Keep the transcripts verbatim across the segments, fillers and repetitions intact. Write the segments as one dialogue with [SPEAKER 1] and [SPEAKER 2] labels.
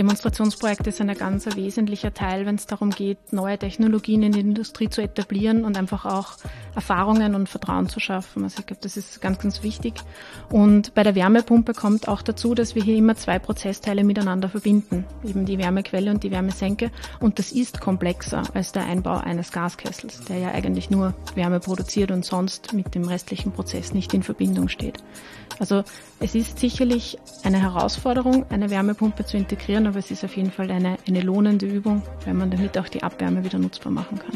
[SPEAKER 1] Demonstrationsprojekte sind ein ganz ein wesentlicher Teil, wenn es darum geht, neue Technologien in der Industrie zu etablieren und einfach auch Erfahrungen und Vertrauen zu schaffen. Also ich glaube, das ist ganz, ganz wichtig. Und bei der Wärmepumpe kommt auch dazu, dass wir hier immer zwei Prozessteile miteinander verbinden, eben die Wärmequelle und die Wärmesenke. Und das ist komplexer als der Einbau eines Gaskessels, der ja eigentlich nur Wärme produziert und sonst mit dem restlichen Prozess nicht in Verbindung steht. Also es ist sicherlich eine Herausforderung, eine Wärmepumpe zu integrieren, aber es ist auf jeden Fall eine, eine lohnende Übung, weil man damit auch die Abwärme wieder nutzbar machen kann.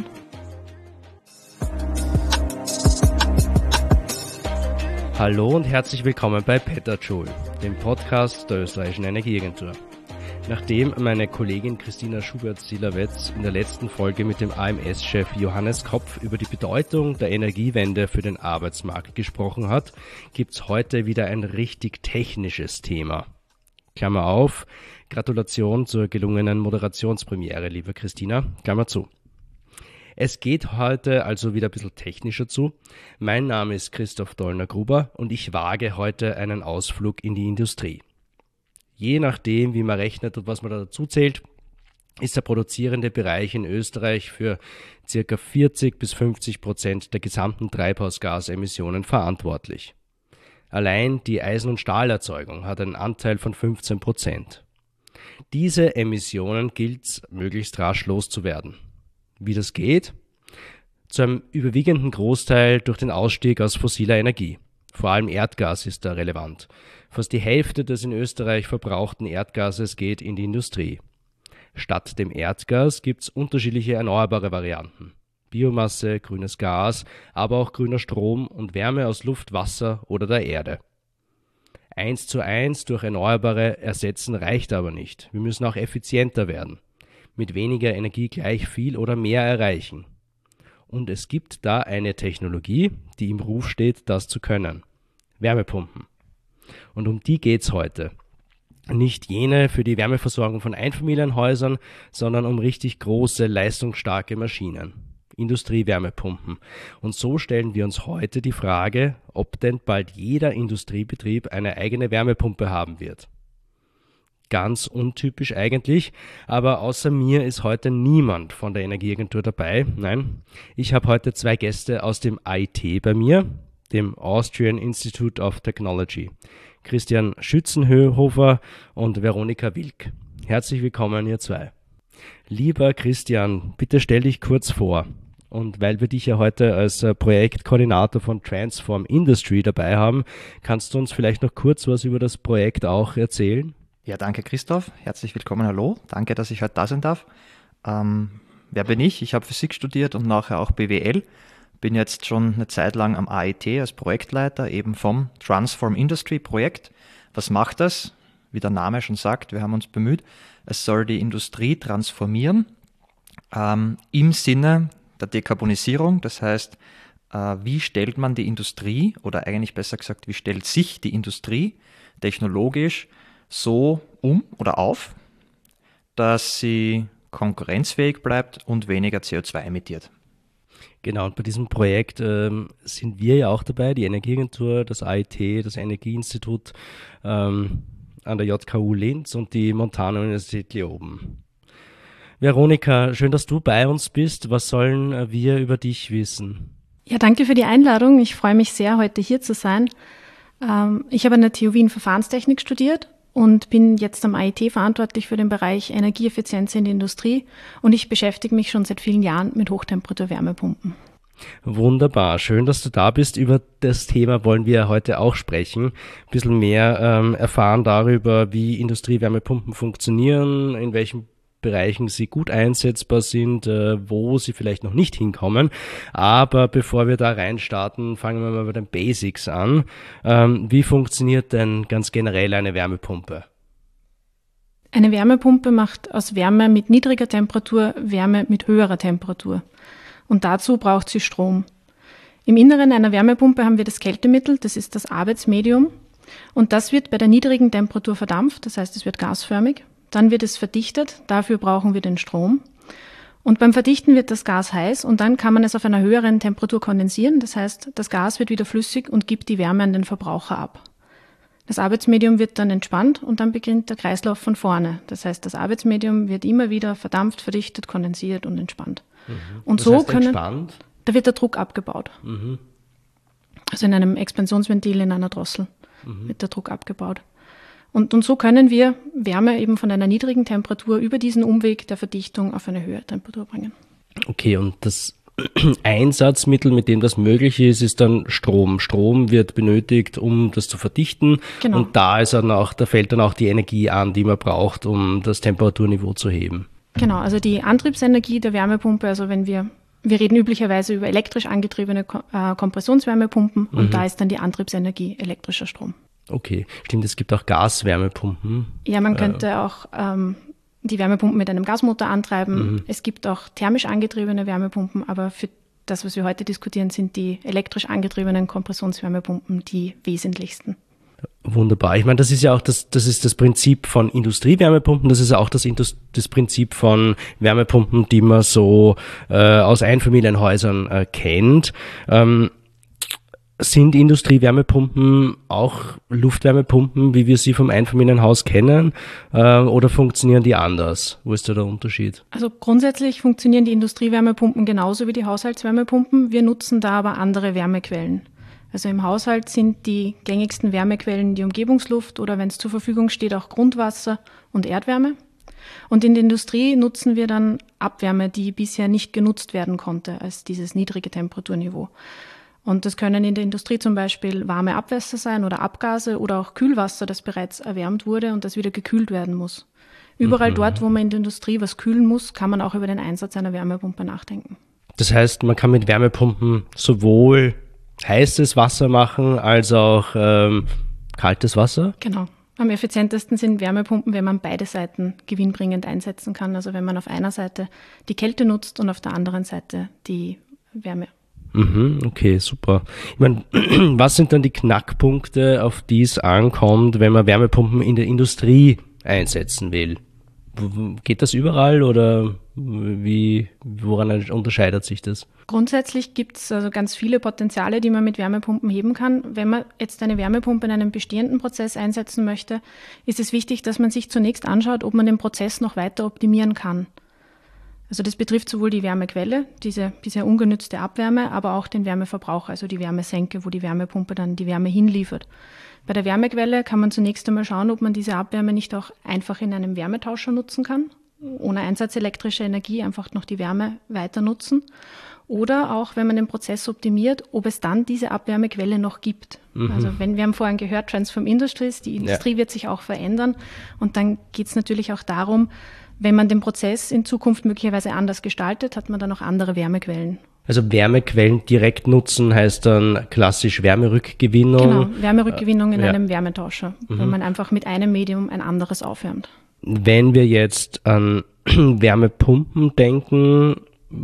[SPEAKER 2] Hallo und herzlich willkommen bei Petajoule, dem Podcast der Österreichischen Energieagentur. Nachdem meine Kollegin Christina Schubert-Silawetz in der letzten Folge mit dem A M S-Chef Johannes Kopf über die Bedeutung der Energiewende für den Arbeitsmarkt gesprochen hat, gibt's heute wieder ein richtig technisches Thema. Klammer auf, Gratulation zur gelungenen Moderationspremiere, liebe Christina, Klammer zu. Es geht heute also wieder ein bisschen technischer zu. Mein Name ist Christoph Dollner-Gruber und ich wage heute einen Ausflug in die Industrie. Je nachdem, wie man rechnet und was man da dazu zählt, ist der produzierende Bereich in Österreich für ca. vierzig bis fünfzig Prozent der gesamten Treibhausgasemissionen verantwortlich. Allein die Eisen- und Stahlerzeugung hat einen Anteil von fünfzehn Prozent. Diese Emissionen gilt es, möglichst rasch loszuwerden. Wie das geht? Zu einem überwiegenden Großteil durch den Ausstieg aus fossiler Energie. Vor allem Erdgas ist da relevant. Fast die Hälfte des in Österreich verbrauchten Erdgases geht in die Industrie. Statt dem Erdgas gibt es unterschiedliche erneuerbare Varianten. Biomasse, grünes Gas, aber auch grüner Strom und Wärme aus Luft, Wasser oder der Erde. Eins zu eins durch Erneuerbare ersetzen reicht aber nicht. Wir müssen auch effizienter werden. Mit weniger Energie gleich viel oder mehr erreichen. Und es gibt da eine Technologie, die im Ruf steht, das zu können. Wärmepumpen. Und um die geht's heute. Nicht jene für die Wärmeversorgung von Einfamilienhäusern, sondern um richtig große, leistungsstarke Maschinen. Industriewärmepumpen. Und so stellen wir uns heute die Frage, ob denn bald jeder Industriebetrieb eine eigene Wärmepumpe haben wird. Ganz untypisch eigentlich, aber außer mir ist heute niemand von der Energieagentur dabei. Nein, ich habe heute zwei Gäste aus dem A I T bei mir, dem Austrian Institute of Technology, Christian Schützenhöfer und Veronika Wilk. Herzlich willkommen, ihr zwei. Lieber Christian, bitte stell dich kurz vor. Und weil wir dich ja heute als Projektkoordinator von Transform Industry dabei haben, kannst du uns vielleicht noch kurz was über das Projekt auch erzählen?
[SPEAKER 3] Ja, danke Christoph. Herzlich willkommen, hallo. Danke, dass ich heute da sein darf. Ähm, wer bin ich? Ich habe Physik studiert und nachher auch B W L. Bin jetzt schon eine Zeit lang am A I T als Projektleiter eben vom Transform Industry Projekt. Was macht das? Wie der Name schon sagt, wir haben uns bemüht, es soll die Industrie transformieren ähm, im Sinne der Dekarbonisierung. Das heißt, äh, wie stellt man die Industrie oder eigentlich besser gesagt, wie stellt sich die Industrie technologisch so um oder auf, dass sie konkurrenzfähig bleibt und weniger C O zwei emittiert.
[SPEAKER 2] Genau, und bei diesem Projekt ähm, sind wir ja auch dabei, die Energieagentur, das A I T, das Energieinstitut ähm, an der J K U Linz und die Montana-Universität Leoben. Veronika, schön, dass du bei uns bist. Was sollen wir über dich wissen?
[SPEAKER 1] Ja, danke für die Einladung. Ich freue mich sehr, heute hier zu sein. Ähm, ich habe an der T U Wien Verfahrenstechnik studiert und bin jetzt am A I T verantwortlich für den Bereich Energieeffizienz in der Industrie und ich beschäftige mich schon seit vielen Jahren mit Hochtemperatur-Wärmepumpen.
[SPEAKER 2] Wunderbar, schön, dass du da bist. Über das Thema wollen wir heute auch sprechen. Ein bisschen mehr ähm, erfahren darüber, wie Industriewärmepumpen funktionieren, in welchen Bereichen sie gut einsetzbar sind, äh, wo sie vielleicht noch nicht hinkommen. Aber bevor wir da reinstarten, fangen wir mal bei den Basics an. Ähm, wie funktioniert denn ganz generell eine Wärmepumpe?
[SPEAKER 1] Eine Wärmepumpe macht aus Wärme mit niedriger Temperatur Wärme mit höherer Temperatur. Und dazu braucht sie Strom. Im Inneren einer Wärmepumpe haben wir das Kältemittel, das ist das Arbeitsmedium. Und das wird bei der niedrigen Temperatur verdampft, das heißt, es wird gasförmig. Dann wird es verdichtet, dafür brauchen wir den Strom. Und beim Verdichten wird das Gas heiß und dann kann man es auf einer höheren Temperatur kondensieren. Das heißt, das Gas wird wieder flüssig und gibt die Wärme an den Verbraucher ab. Das Arbeitsmedium wird dann entspannt und dann beginnt der Kreislauf von vorne. Das heißt, das Arbeitsmedium wird immer wieder verdampft, verdichtet, kondensiert und entspannt.
[SPEAKER 2] Mhm.
[SPEAKER 1] Und
[SPEAKER 2] Was
[SPEAKER 1] so
[SPEAKER 2] heißt
[SPEAKER 1] können,
[SPEAKER 2] entspannt?
[SPEAKER 1] da wird der Druck abgebaut.
[SPEAKER 2] Mhm.
[SPEAKER 1] Also in einem Expansionsventil, in einer Drossel mhm. wird der Druck abgebaut. Und, und so können wir Wärme eben von einer niedrigen Temperatur über diesen Umweg der Verdichtung auf eine höhere Temperatur bringen.
[SPEAKER 2] Okay, und das Einsatzmittel, mit dem das möglich ist, ist dann Strom. Strom wird benötigt, um das zu verdichten.
[SPEAKER 1] Genau.
[SPEAKER 2] Und da ist dann auch, da fällt dann auch die Energie an, die man braucht, um das Temperaturniveau zu heben.
[SPEAKER 1] Genau, also die Antriebsenergie der Wärmepumpe, also wenn wir, wir reden üblicherweise über elektrisch angetriebene äh, Kompressionswärmepumpen und mhm. da ist dann die Antriebsenergie elektrischer Strom.
[SPEAKER 2] Okay, stimmt, es gibt auch Gaswärmepumpen.
[SPEAKER 1] Ja, man könnte äh, auch ähm, die Wärmepumpen mit einem Gasmotor antreiben. Mhm. Es gibt auch thermisch angetriebene Wärmepumpen, aber für das, was wir heute diskutieren, sind die elektrisch angetriebenen Kompressionswärmepumpen die wesentlichsten.
[SPEAKER 2] Wunderbar. Ich meine, das ist ja auch das, das ist das Prinzip von Industriewärmepumpen, das ist auch das, das Prinzip von Wärmepumpen, die man so äh, aus Einfamilienhäusern äh, kennt. Ähm, Sind Industriewärmepumpen auch Luftwärmepumpen, wie wir sie vom Einfamilienhaus kennen, äh, oder funktionieren die anders? Wo ist da der Unterschied?
[SPEAKER 1] Also grundsätzlich funktionieren die Industriewärmepumpen genauso wie die Haushaltswärmepumpen. Wir nutzen da aber andere Wärmequellen. Also im Haushalt sind die gängigsten Wärmequellen die Umgebungsluft oder wenn es zur Verfügung steht auch Grundwasser und Erdwärme. Und in der Industrie nutzen wir dann Abwärme, die bisher nicht genutzt werden konnte als dieses niedrige Temperaturniveau. Und das können in der Industrie zum Beispiel warme Abwässer sein oder Abgase oder auch Kühlwasser, das bereits erwärmt wurde und das wieder gekühlt werden muss. Überall mhm. dort, wo man in der Industrie was kühlen muss, kann man auch über den Einsatz einer Wärmepumpe nachdenken.
[SPEAKER 2] Das heißt, man kann mit Wärmepumpen sowohl heißes Wasser machen als auch ähm, kaltes Wasser?
[SPEAKER 1] Genau. Am effizientesten sind Wärmepumpen, wenn man beide Seiten gewinnbringend einsetzen kann. Also wenn man auf einer Seite die Kälte nutzt und auf der anderen Seite die Wärme.
[SPEAKER 2] Okay, super. Ich meine, was sind dann die Knackpunkte, auf die es ankommt, wenn man Wärmepumpen in der Industrie einsetzen will? Geht das überall oder wie, woran unterscheidet sich das?
[SPEAKER 1] Grundsätzlich gibt es also ganz viele Potenziale, die man mit Wärmepumpen heben kann. Wenn man jetzt eine Wärmepumpe in einem bestehenden Prozess einsetzen möchte, ist es wichtig, dass man sich zunächst anschaut, ob man den Prozess noch weiter optimieren kann. Also das betrifft sowohl die Wärmequelle, diese bisher ungenützte Abwärme, aber auch den Wärmeverbrauch, also die Wärmesenke, wo die Wärmepumpe dann die Wärme hinliefert. Bei der Wärmequelle kann man zunächst einmal schauen, ob man diese Abwärme nicht auch einfach in einem Wärmetauscher nutzen kann, ohne Einsatz elektrischer Energie einfach noch die Wärme weiter nutzen. Oder auch, wenn man den Prozess optimiert, ob es dann diese Abwärmequelle noch gibt. Mhm. Also wenn wir haben vorhin gehört, Transform Industries, die Industrie ja. wird sich auch verändern. Und dann geht es natürlich auch darum, wenn man den Prozess in Zukunft möglicherweise anders gestaltet, hat man dann auch andere Wärmequellen.
[SPEAKER 2] Also Wärmequellen direkt nutzen heißt dann klassisch Wärmerückgewinnung?
[SPEAKER 1] Genau, Wärmerückgewinnung in
[SPEAKER 2] ja.
[SPEAKER 1] einem Wärmetauscher, mhm. wo man einfach mit einem Medium ein anderes aufwärmt.
[SPEAKER 2] Wenn wir jetzt an Wärmepumpen denken,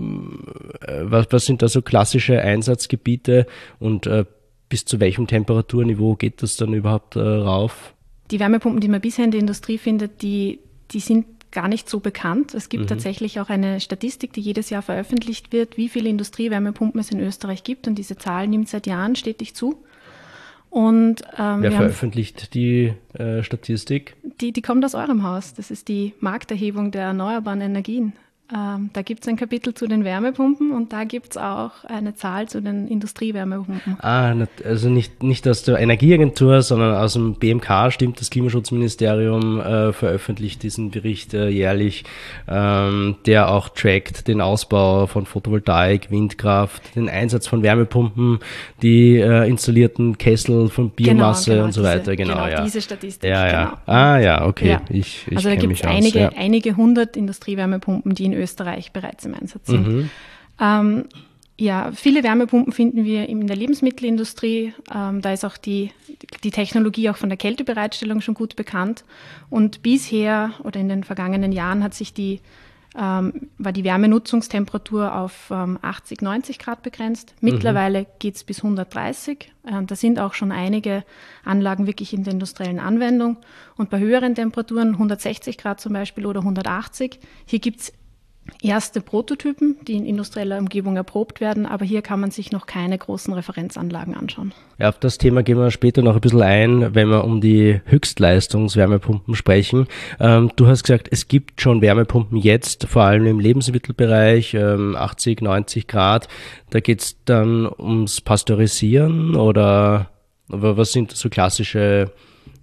[SPEAKER 2] was, was sind da so klassische Einsatzgebiete und äh, bis zu welchem Temperaturniveau geht das dann überhaupt äh, rauf?
[SPEAKER 1] Die Wärmepumpen, die man bisher in der Industrie findet, die, die sind gar nicht so bekannt. Es gibt mhm. tatsächlich auch eine Statistik, die jedes Jahr veröffentlicht wird, wie viele Industriewärmepumpen es in Österreich gibt. Und diese Zahl nimmt seit Jahren stetig zu. Und, ähm,
[SPEAKER 2] Wer veröffentlicht haben, die äh, Statistik?
[SPEAKER 1] Die, die kommt aus eurem Haus. Das ist die Markterhebung der erneuerbaren Energien. Ähm, da gibt es ein Kapitel zu den Wärmepumpen und da gibt es auch eine Zahl zu den Industriewärmepumpen.
[SPEAKER 2] Ah, also nicht, nicht aus der Energieagentur, sondern aus dem B M K, stimmt, das Klimaschutzministerium äh, veröffentlicht diesen Bericht äh, jährlich, ähm, der auch trackt den Ausbau von Photovoltaik, Windkraft, den Einsatz von Wärmepumpen, die äh, installierten Kessel von Biomasse
[SPEAKER 1] genau, genau,
[SPEAKER 2] und so
[SPEAKER 1] diese,
[SPEAKER 2] weiter. Genau,
[SPEAKER 1] genau
[SPEAKER 2] ja.
[SPEAKER 1] diese Statistik.
[SPEAKER 2] Ja, ja.
[SPEAKER 1] Genau.
[SPEAKER 2] Ah ja, okay.
[SPEAKER 1] Ja.
[SPEAKER 2] Ich, ich
[SPEAKER 1] also da gibt es einige,
[SPEAKER 2] ja.
[SPEAKER 1] einige hundert Industriewärmepumpen, die in Österreich bereits im Einsatz sind.
[SPEAKER 2] Mhm.
[SPEAKER 1] Ähm, ja, viele Wärmepumpen finden wir in der Lebensmittelindustrie. Ähm, da ist auch die, die Technologie auch von der Kältebereitstellung schon gut bekannt. Und bisher oder in den vergangenen Jahren hat sich die, ähm, war die Wärmenutzungstemperatur auf ähm, achtzig, neunzig Grad begrenzt. Mittlerweile mhm. geht es bis hundertdreißig. Äh, da sind auch schon einige Anlagen wirklich in der industriellen Anwendung. Und bei höheren Temperaturen, hundertsechzig Grad zum Beispiel oder hundertachtzig, hier gibt es erste Prototypen, die in industrieller Umgebung erprobt werden, aber hier kann man sich noch keine großen Referenzanlagen anschauen.
[SPEAKER 2] Ja, auf das Thema gehen wir später noch ein bisschen ein, wenn wir um die Höchstleistungs-Wärmepumpen sprechen. Ähm, du hast gesagt, es gibt schon Wärmepumpen jetzt, vor allem im Lebensmittelbereich, ähm, achtzig, neunzig Grad. Da geht es dann ums Pasteurisieren oder, oder was sind so klassische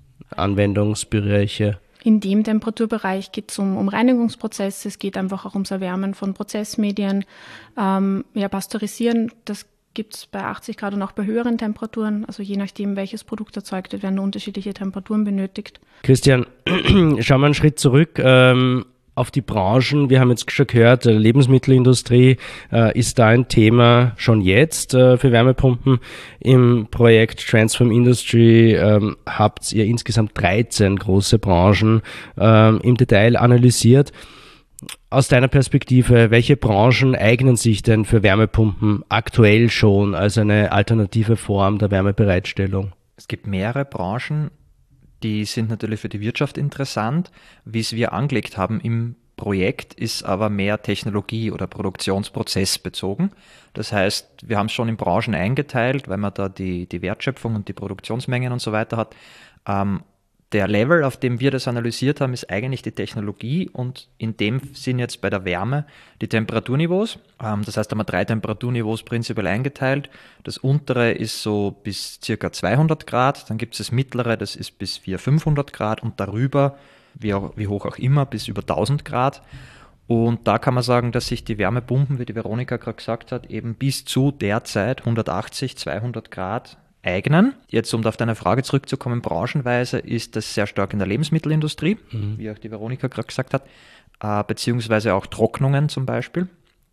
[SPEAKER 2] Anwendungsbereiche?
[SPEAKER 1] In dem Temperaturbereich geht es um, um Reinigungsprozesse, es geht einfach auch ums Erwärmen von Prozessmedien. Ähm, ja, Pasteurisieren, das gibt es bei achtzig Grad und auch bei höheren Temperaturen. Also je nachdem, welches Produkt erzeugt wird, werden unterschiedliche Temperaturen benötigt.
[SPEAKER 2] Christian, schauen wir einen Schritt zurück ähm, auf die Branchen. Wir haben jetzt schon gehört, äh, Lebensmittelindustrie äh, ist da ein Thema schon jetzt äh, für Wärmepumpen. Im Projekt Transform Industry ähm, habt ihr insgesamt dreizehn große Branchen ähm, im Detail analysiert. Aus deiner Perspektive, welche Branchen eignen sich denn für Wärmepumpen aktuell schon als eine alternative Form der Wärmebereitstellung?
[SPEAKER 3] Es gibt mehrere Branchen, die sind natürlich für die Wirtschaft interessant. Wie es wir angelegt haben im Projekt, ist aber mehr Technologie- oder Produktionsprozess bezogen. Das heißt, wir haben es schon in Branchen eingeteilt, weil man da die, die Wertschöpfung und die Produktionsmengen und so weiter hat. Ähm, Der Level, auf dem wir das analysiert haben, ist eigentlich die Technologie und in dem Sinn jetzt bei der Wärme die Temperaturniveaus. Das heißt, da haben wir drei Temperaturniveaus prinzipiell eingeteilt. Das untere ist so bis ca. zweihundert Grad, dann gibt es das mittlere, das ist bis vierhundert, fünfhundert Grad und darüber, wie, auch, wie hoch auch immer, bis über tausend Grad. Und da kann man sagen, dass sich die Wärmepumpen, wie die Veronika gerade gesagt hat, eben bis zu derzeit hundertachtzig, zweihundert Grad eignen. Jetzt, um auf deine Frage zurückzukommen, branchenweise ist das sehr stark in der Lebensmittelindustrie, mhm. wie auch die Veronika gerade gesagt hat, äh, beziehungsweise auch Trocknungen zum Beispiel.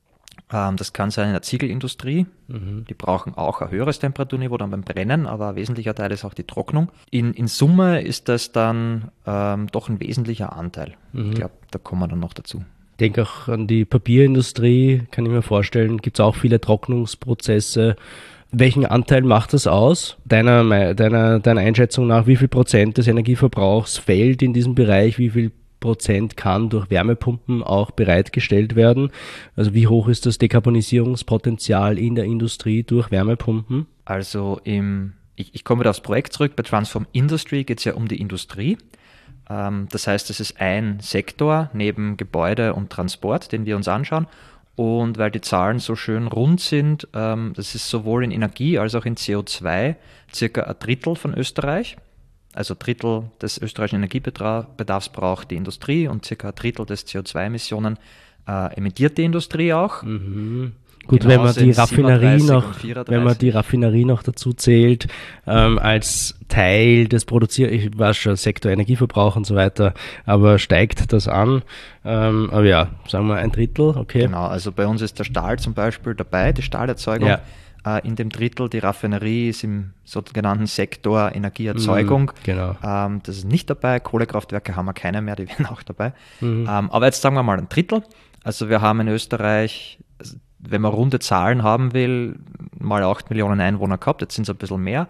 [SPEAKER 3] Ähm, das kann sein in der Ziegelindustrie. Mhm. Die brauchen auch ein höheres Temperaturniveau dann beim Brennen, aber ein wesentlicher Teil ist auch die Trocknung. In, in Summe ist das dann ähm, doch ein wesentlicher Anteil. Mhm. Ich glaube, da kommen wir dann noch dazu.
[SPEAKER 2] Ich denke auch an die Papierindustrie, kann ich mir vorstellen, gibt es auch viele Trocknungsprozesse. Welchen Anteil macht das aus, deiner, deiner, deiner Einschätzung nach? Wie viel Prozent des Energieverbrauchs fällt in diesem Bereich? Wie viel Prozent kann durch Wärmepumpen auch bereitgestellt werden? Also wie hoch ist das Dekarbonisierungspotenzial in der Industrie durch Wärmepumpen?
[SPEAKER 3] Also im, ich, ich komme wieder aufs Projekt zurück. Bei Transform Industry geht es ja um die Industrie. Ähm, das heißt, es ist ein Sektor neben Gebäude und Transport, den wir uns anschauen. Und weil die Zahlen so schön rund sind, ähm, das ist sowohl in Energie als auch in C O zwei circa ein Drittel von Österreich. Also ein Drittel des österreichischen Energiebedarfs braucht die Industrie und circa ein Drittel des C O zwei Emissionen äh, emittiert die Industrie auch.
[SPEAKER 2] Mhm. Gut, wenn man die Raffinerie noch, wenn man die Raffinerie noch dazu zählt, ähm, als Teil des Produzier, ich weiß schon, Sektor Energieverbrauch und so weiter, aber steigt das an? Ähm, aber ja, sagen wir ein Drittel, okay.
[SPEAKER 3] Genau, also bei uns ist der Stahl zum Beispiel dabei, die Stahlerzeugung. Ja. Äh, in dem Drittel, die Raffinerie ist im sogenannten Sektor Energieerzeugung.
[SPEAKER 2] Mhm, genau.
[SPEAKER 3] Ähm, das ist nicht dabei, Kohlekraftwerke haben wir keine mehr, die wären auch dabei. Mhm. Ähm, aber jetzt sagen wir mal ein Drittel. Also wir haben in Österreich, wenn man runde Zahlen haben will, mal acht Millionen Einwohner gehabt, jetzt sind es ein bisschen mehr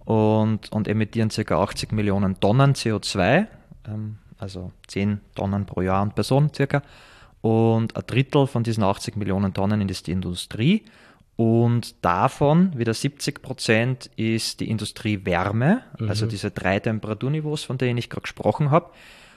[SPEAKER 3] und, und emittieren ca. achtzig Millionen Tonnen C O zwei, ähm, also zehn Tonnen pro Jahr und Person circa. Und ein Drittel von diesen achtzig Millionen Tonnen ist die Industrie und davon wieder siebzig Prozent ist die Industriewärme, mhm. also diese drei Temperaturniveaus, von denen ich gerade gesprochen habe.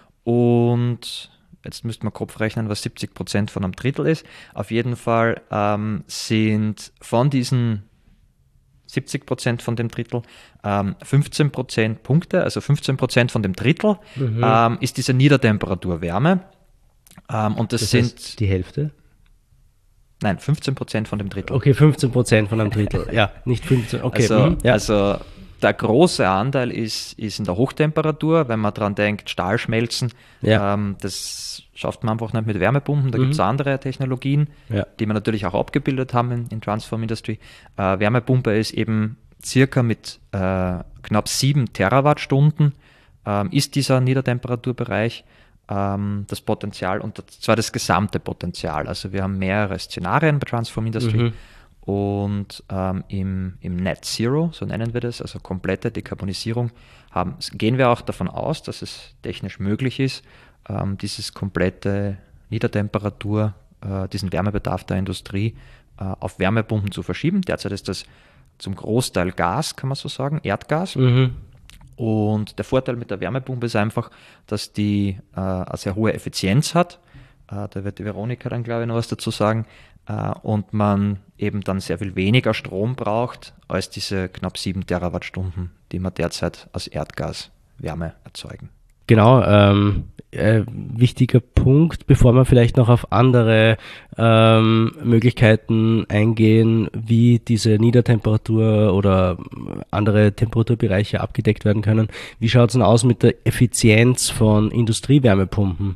[SPEAKER 3] Und jetzt müsste man Kopf rechnen, was siebzig Prozent von einem Drittel ist. Auf jeden Fall ähm, sind von diesen siebzig Prozent von dem Drittel ähm, fünfzehn Prozent Punkte, also fünfzehn Prozent von dem Drittel mhm. ähm, ist diese Niedertemperaturwärme. Ähm, und das, das sind
[SPEAKER 2] heißt die Hälfte?
[SPEAKER 3] Nein, fünfzehn Prozent von dem Drittel.
[SPEAKER 2] Okay, fünfzehn Prozent von einem Drittel. Ja, nicht fünfzehn. Okay.
[SPEAKER 3] Also,
[SPEAKER 2] mhm. ja.
[SPEAKER 3] also der große Anteil ist, ist in der Hochtemperatur, wenn man daran denkt, Stahl schmelzen. Ja. Ähm, das schafft man einfach nicht mit Wärmepumpen. Da mhm. gibt es andere Technologien, ja. die wir natürlich auch abgebildet haben in, in Transform Industry. Äh, Wärmepumpe ist eben circa mit äh, knapp sieben Terawattstunden ähm, ist dieser Niedertemperaturbereich ähm, das Potenzial und zwar das gesamte Potenzial. Also wir haben mehrere Szenarien bei Transform Industry. Mhm. Und ähm, im, im Net Zero, so nennen wir das, also komplette Dekarbonisierung, haben, gehen wir auch davon aus, dass es technisch möglich ist, ähm, dieses komplette Niedertemperatur äh, diesen Wärmebedarf der Industrie äh, auf Wärmepumpen zu verschieben. Derzeit ist das zum Großteil Gas, kann man so sagen, Erdgas.
[SPEAKER 2] Mhm.
[SPEAKER 3] Und der Vorteil mit der Wärmepumpe ist einfach, dass die äh, eine sehr hohe Effizienz hat. Äh, da wird die Veronika dann, glaube ich, noch was dazu sagen. Äh, und man eben dann sehr viel weniger Strom braucht als diese knapp sieben Terawattstunden, die man derzeit aus Erdgas Wärme erzeugen.
[SPEAKER 2] Genau, ähm, äh, wichtiger Punkt, bevor wir vielleicht noch auf andere ähm, Möglichkeiten eingehen, wie diese Niedertemperatur oder andere Temperaturbereiche abgedeckt werden können. Wie schaut es denn aus mit der Effizienz von Industriewärmepumpen?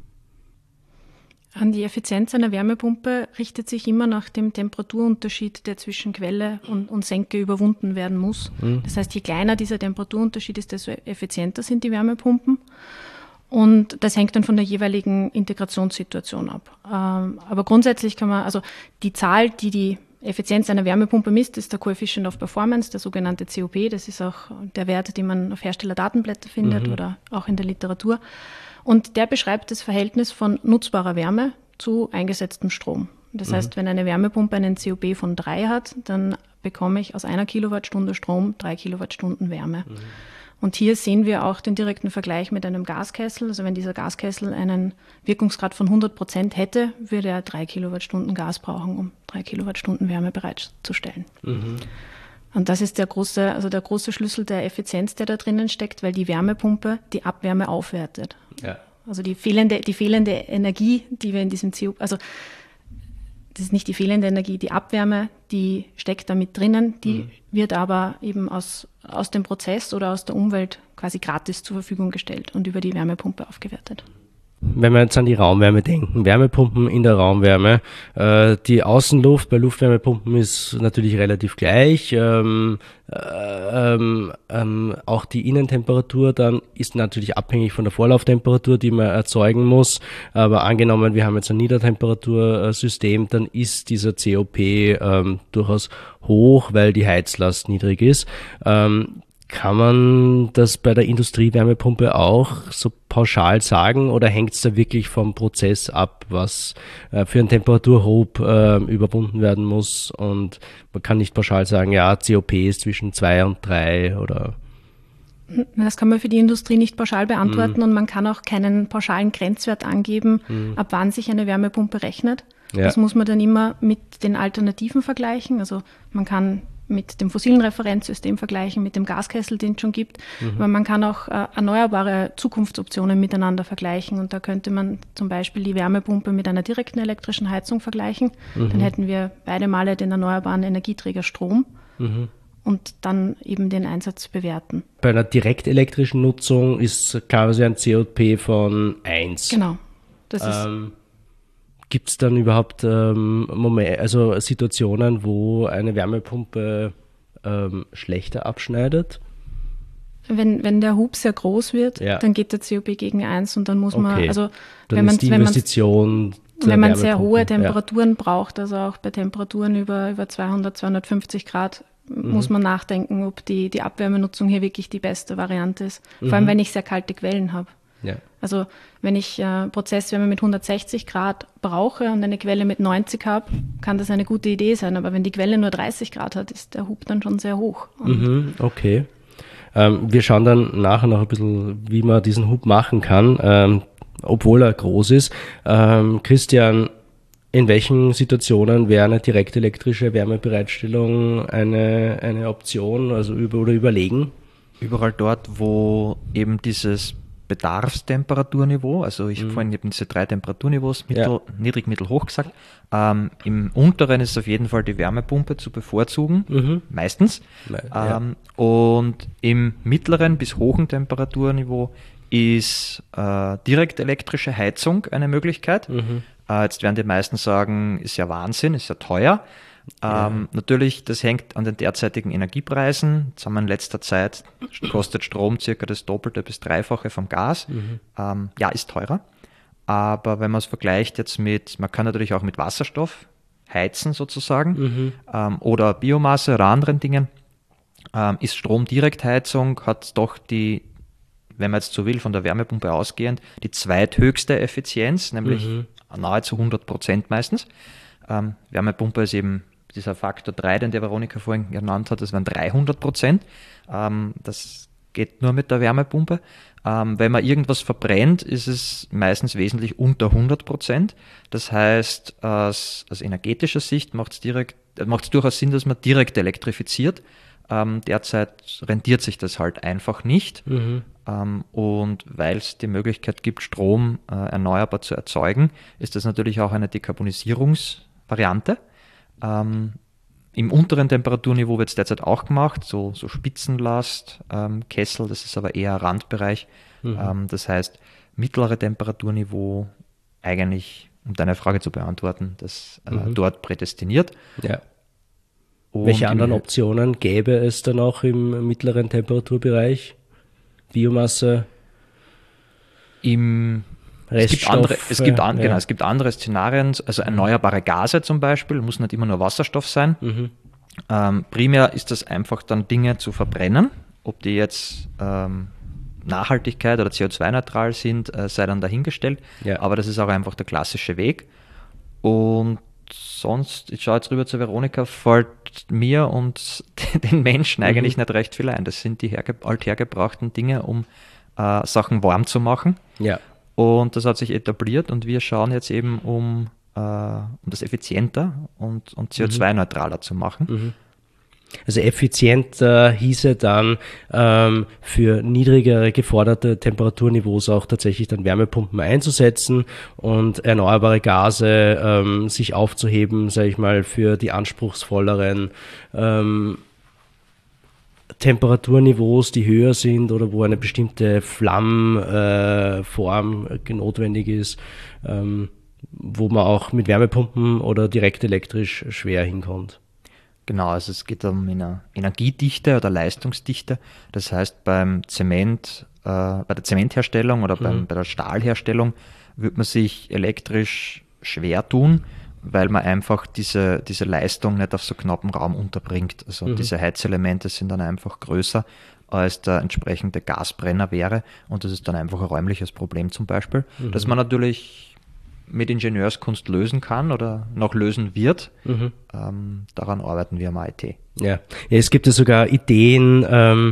[SPEAKER 1] Die Effizienz einer Wärmepumpe richtet sich immer nach dem Temperaturunterschied, der zwischen Quelle und, und Senke überwunden werden muss. Mhm. Das heißt, je kleiner dieser Temperaturunterschied ist, desto effizienter sind die Wärmepumpen. Und das hängt dann von der jeweiligen Integrationssituation ab. Ähm, aber grundsätzlich kann man, also die Zahl, die die Effizienz einer Wärmepumpe misst, ist der Coefficient of Performance, der sogenannte C O P. Das ist auch der Wert, den man auf Herstellerdatenblätter findet mhm. oder auch in der Literatur. Und der beschreibt das Verhältnis von nutzbarer Wärme zu eingesetztem Strom. Das mhm. heißt, wenn eine Wärmepumpe einen C O P von drei hat, dann bekomme ich aus einer Kilowattstunde Strom drei Kilowattstunden Wärme. Mhm. Und hier sehen wir auch den direkten Vergleich mit einem Gaskessel. Also wenn dieser Gaskessel einen Wirkungsgrad von hundert Prozent hätte, würde er drei Kilowattstunden Gas brauchen, um drei Kilowattstunden Wärme bereitzustellen. Mhm. Und das ist der große, also der große Schlüssel der Effizienz, der da drinnen steckt, weil die Wärmepumpe die Abwärme aufwertet. Ja. Also die fehlende, die fehlende Energie, die wir in diesem C O P, also das ist nicht die fehlende Energie, die Abwärme, die steckt da mit drinnen, die mhm. wird aber eben aus, aus dem Prozess oder aus der Umwelt quasi gratis zur Verfügung gestellt und über die Wärmepumpe aufgewertet.
[SPEAKER 2] Wenn wir jetzt an die Raumwärme denken, Wärmepumpen in der Raumwärme, äh, die Außenluft bei Luftwärmepumpen ist natürlich relativ gleich, ähm, äh, ähm, ähm, auch die Innentemperatur dann ist natürlich abhängig von der Vorlauftemperatur, die man erzeugen muss, aber angenommen, wir haben jetzt ein Niedertemperatursystem, dann ist dieser C O P ähm, durchaus hoch, weil die Heizlast niedrig ist. Ähm, Kann man das bei der Industriewärmepumpe auch so pauschal sagen oder hängt es da wirklich vom Prozess ab, was äh, für einen Temperaturhub äh, überwunden werden muss und man kann nicht pauschal sagen, ja, C O P ist zwischen zwei und drei oder...
[SPEAKER 1] Das kann man für die Industrie nicht pauschal beantworten mm. und man kann auch keinen pauschalen Grenzwert angeben, mm. ab wann sich eine Wärmepumpe rechnet. Ja. Das muss man dann immer mit den Alternativen vergleichen. Also man kann mit dem fossilen Referenzsystem vergleichen, mit dem Gaskessel, den es schon gibt. Mhm. Aber man kann auch äh, erneuerbare Zukunftsoptionen miteinander vergleichen. Und da könnte man zum Beispiel die Wärmepumpe mit einer direkten elektrischen Heizung vergleichen. Mhm. Dann hätten wir beide Male den erneuerbaren Energieträger Strom mhm. und dann eben den Einsatz bewerten.
[SPEAKER 2] Bei einer direkt elektrischen Nutzung ist quasi ein C O P von eins.
[SPEAKER 1] Genau. Das ist
[SPEAKER 2] ähm, Gibt es dann überhaupt ähm, Moment, also Situationen, wo eine Wärmepumpe ähm, schlechter abschneidet?
[SPEAKER 1] Wenn, wenn der Hub sehr groß wird, ja. dann geht der C O P gegen eins und dann muss
[SPEAKER 2] okay.
[SPEAKER 1] man, also
[SPEAKER 2] dann
[SPEAKER 1] wenn man,
[SPEAKER 2] ist die Investition
[SPEAKER 1] wenn, wenn man sehr hohe Temperaturen ja. braucht, also auch bei Temperaturen über, über zweihundert, zweihundertfünfzig Grad, mhm. muss man nachdenken, ob die, die Abwärmenutzung hier wirklich die beste Variante ist. Vor mhm. allem, wenn ich sehr kalte Quellen habe. Ja. Also wenn ich äh, Prozesswärme mit hundertsechzig Grad brauche und eine Quelle mit neunzig habe, kann das eine gute Idee sein. Aber wenn die Quelle nur dreißig Grad hat, ist der Hub dann schon sehr hoch.
[SPEAKER 2] Mhm, okay. Ähm, wir schauen dann nachher noch ein bisschen, wie man diesen Hub machen kann, ähm, obwohl er groß ist. Ähm, Christian, in welchen Situationen wäre eine direkte elektrische Wärmebereitstellung eine, eine Option, also über, oder überlegen?
[SPEAKER 3] Überall dort, wo eben dieses Bedarfstemperaturniveau, also ich mhm. vorhin eben diese drei Temperaturniveaus, mittel, ja. niedrig, mittel, hoch gesagt. Ähm, Im unteren ist auf jeden Fall die Wärmepumpe zu bevorzugen, mhm. meistens. Ja. Ähm, und im mittleren bis hohen Temperaturniveau ist äh, direkt elektrische Heizung eine Möglichkeit. Mhm. Äh, jetzt werden die meisten sagen, ist ja Wahnsinn, ist ja teuer. Ja. Ähm, natürlich, das hängt an den derzeitigen Energiepreisen. Jetzt haben wir in letzter Zeit, kostet Strom circa das Doppelte bis Dreifache vom Gas. Mhm. Ähm, ja, ist teurer. Aber wenn man es vergleicht jetzt mit, man kann natürlich auch mit Wasserstoff heizen sozusagen mhm. ähm, oder Biomasse oder anderen Dingen, ähm, ist Stromdirektheizung, hat doch die, wenn man jetzt so will, von der Wärmepumpe ausgehend, die zweithöchste Effizienz, nämlich mhm. nahezu hundert Prozent meistens. Ähm, Wärmepumpe ist eben dieser Faktor drei, den der Veronika vorhin genannt hat, das wären dreihundert Prozent. Ähm, das geht nur mit der Wärmepumpe. Ähm, wenn man irgendwas verbrennt, ist es meistens wesentlich unter hundert Prozent. Das heißt, aus, aus energetischer Sicht macht es direkt, macht es durchaus Sinn, dass man direkt elektrifiziert. Ähm, derzeit rentiert sich das halt einfach nicht. Mhm. Ähm, und weil es die Möglichkeit gibt, Strom äh, erneuerbar zu erzeugen, ist das natürlich auch eine Dekarbonisierungsvariante. Ähm, Im unteren Temperaturniveau wird es derzeit auch gemacht, so, so Spitzenlast, ähm, Kessel, das ist aber eher Randbereich. Mhm. Ähm, das heißt, mittlere Temperaturniveau eigentlich, um deine Frage zu beantworten, das äh, mhm. dort prädestiniert.
[SPEAKER 2] Ja. Welche anderen Optionen gäbe es dann auch im mittleren Temperaturbereich? Biomasse?
[SPEAKER 3] Im Es gibt, andere, es, gibt an, ja. genau, es gibt andere Szenarien, also erneuerbare Gase zum Beispiel, muss nicht immer nur Wasserstoff sein. Mhm. Ähm, primär ist das einfach dann Dinge zu verbrennen, ob die jetzt ähm, Nachhaltigkeit oder C O zwei neutral sind, äh, sei dann dahingestellt. Ja. Aber das ist auch einfach der klassische Weg. Und sonst, ich schaue jetzt rüber zu Veronika, fällt mir und den Menschen mhm. eigentlich nicht recht viel ein. Das sind die herge- althergebrachten Dinge, um äh, Sachen warm zu machen. Ja. Und das hat sich etabliert und wir schauen jetzt eben, um, äh, um das effizienter und, und C O zwei neutraler mhm. zu machen.
[SPEAKER 2] Mhm. Also effizienter hieße dann ähm, für niedrigere geforderte Temperaturniveaus auch tatsächlich dann Wärmepumpen einzusetzen und erneuerbare Gase ähm, sich aufzuheben, sage ich mal, für die anspruchsvolleren ähm, Temperaturniveaus, die höher sind oder wo eine bestimmte Flammform äh, notwendig ist, ähm, wo man auch mit Wärmepumpen oder direkt elektrisch schwer hinkommt.
[SPEAKER 3] Genau, also es geht um eine Energiedichte oder Leistungsdichte. Das heißt, beim Zement, äh, bei der Zementherstellung oder beim, mhm. bei der Stahlherstellung wird man sich elektrisch schwer tun, weil man einfach diese, diese Leistung nicht auf so knappen Raum unterbringt. Also mhm. diese Heizelemente sind dann einfach größer, als der entsprechende Gasbrenner wäre. Und das ist dann einfach ein räumliches Problem zum Beispiel, mhm. das man natürlich mit Ingenieurskunst lösen kann oder noch lösen wird. Mhm. Ähm, daran arbeiten wir am I T.
[SPEAKER 2] Ja, ja, es gibt ja sogar Ideen, ähm,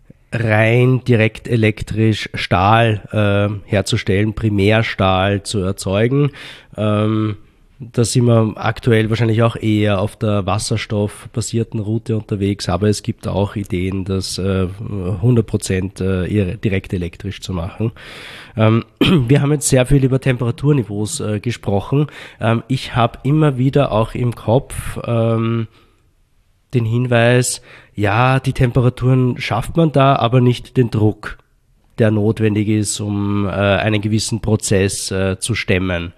[SPEAKER 2] rein direkt elektrisch Stahl äh, herzustellen, Primärstahl zu erzeugen. Ähm, Da sind wir aktuell wahrscheinlich auch eher auf der wasserstoffbasierten Route unterwegs, aber es gibt auch Ideen, das äh, hundert Prozent äh, direkt elektrisch zu machen. Ähm, wir haben jetzt sehr viel über Temperaturniveaus äh, gesprochen. Ähm, ich habe immer wieder auch im Kopf ähm, den Hinweis, ja, die Temperaturen schafft man da, aber nicht den Druck, der notwendig ist, um äh, einen gewissen Prozess äh, zu stemmen.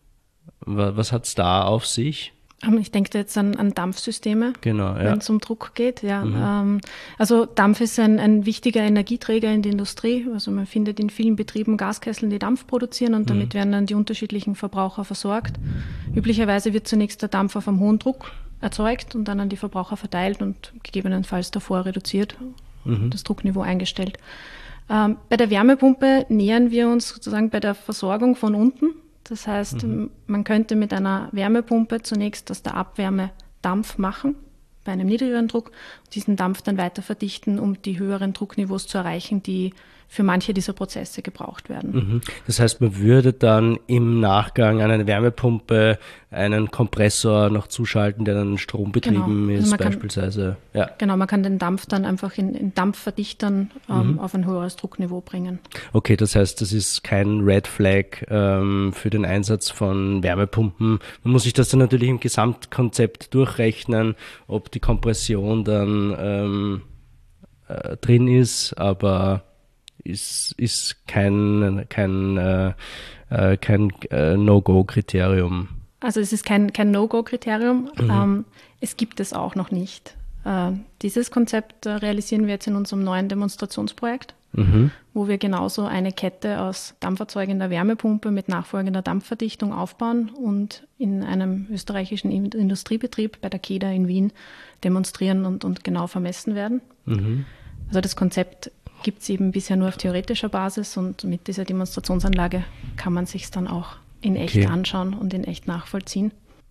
[SPEAKER 2] Was hat es da auf sich?
[SPEAKER 1] Ich denke jetzt an, an Dampfsysteme,
[SPEAKER 2] genau, ja.
[SPEAKER 1] wenn es um Druck geht. Ja. Mhm. Ähm, also Dampf ist ein, ein wichtiger Energieträger in der Industrie. Also man findet in vielen Betrieben Gaskesseln, die Dampf produzieren und damit mhm. werden dann die unterschiedlichen Verbraucher versorgt. Üblicherweise wird zunächst der Dampf auf einem hohen Druck erzeugt und dann an die Verbraucher verteilt und gegebenenfalls davor reduziert, mhm. das Druckniveau eingestellt. Ähm, bei der Wärmepumpe nähern wir uns sozusagen bei der Versorgung von unten. Das heißt, mhm. man könnte mit einer Wärmepumpe zunächst aus der Abwärme Dampf machen, bei einem niedrigeren Druck, diesen Dampf dann weiter verdichten, um die höheren Druckniveaus zu erreichen, die für manche dieser Prozesse gebraucht werden.
[SPEAKER 2] Mhm. Das heißt, man würde dann im Nachgang an eine Wärmepumpe einen Kompressor noch zuschalten, der dann strombetrieben genau. also ist beispielsweise.
[SPEAKER 1] Kann, ja. Genau, man kann den Dampf dann einfach in, in Dampfverdichtern ähm, mhm. auf ein höheres Druckniveau bringen.
[SPEAKER 2] Okay, das heißt, das ist kein Red Flag ähm, für den Einsatz von Wärmepumpen. Man muss sich das dann natürlich im Gesamtkonzept durchrechnen, ob die Kompression dann ähm, äh, drin ist, aber ist, ist kein, kein, äh, kein äh, No-Go-Kriterium.
[SPEAKER 1] Also es ist kein, kein No-Go-Kriterium. Mhm. Ähm, es gibt es auch noch nicht. Äh, dieses Konzept äh, realisieren wir jetzt in unserem neuen Demonstrationsprojekt, mhm. wo wir genauso eine Kette aus dampferzeugender Wärmepumpe mit nachfolgender Dampfverdichtung aufbauen und in einem österreichischen Industriebetrieb bei der K E D A in Wien demonstrieren und, und genau vermessen werden. Mhm. Also das Konzept gibt es eben bisher nur auf theoretischer Basis und mit dieser Demonstrationsanlage kann man sich dann auch in echt okay. anschauen und in echt nachvollziehen.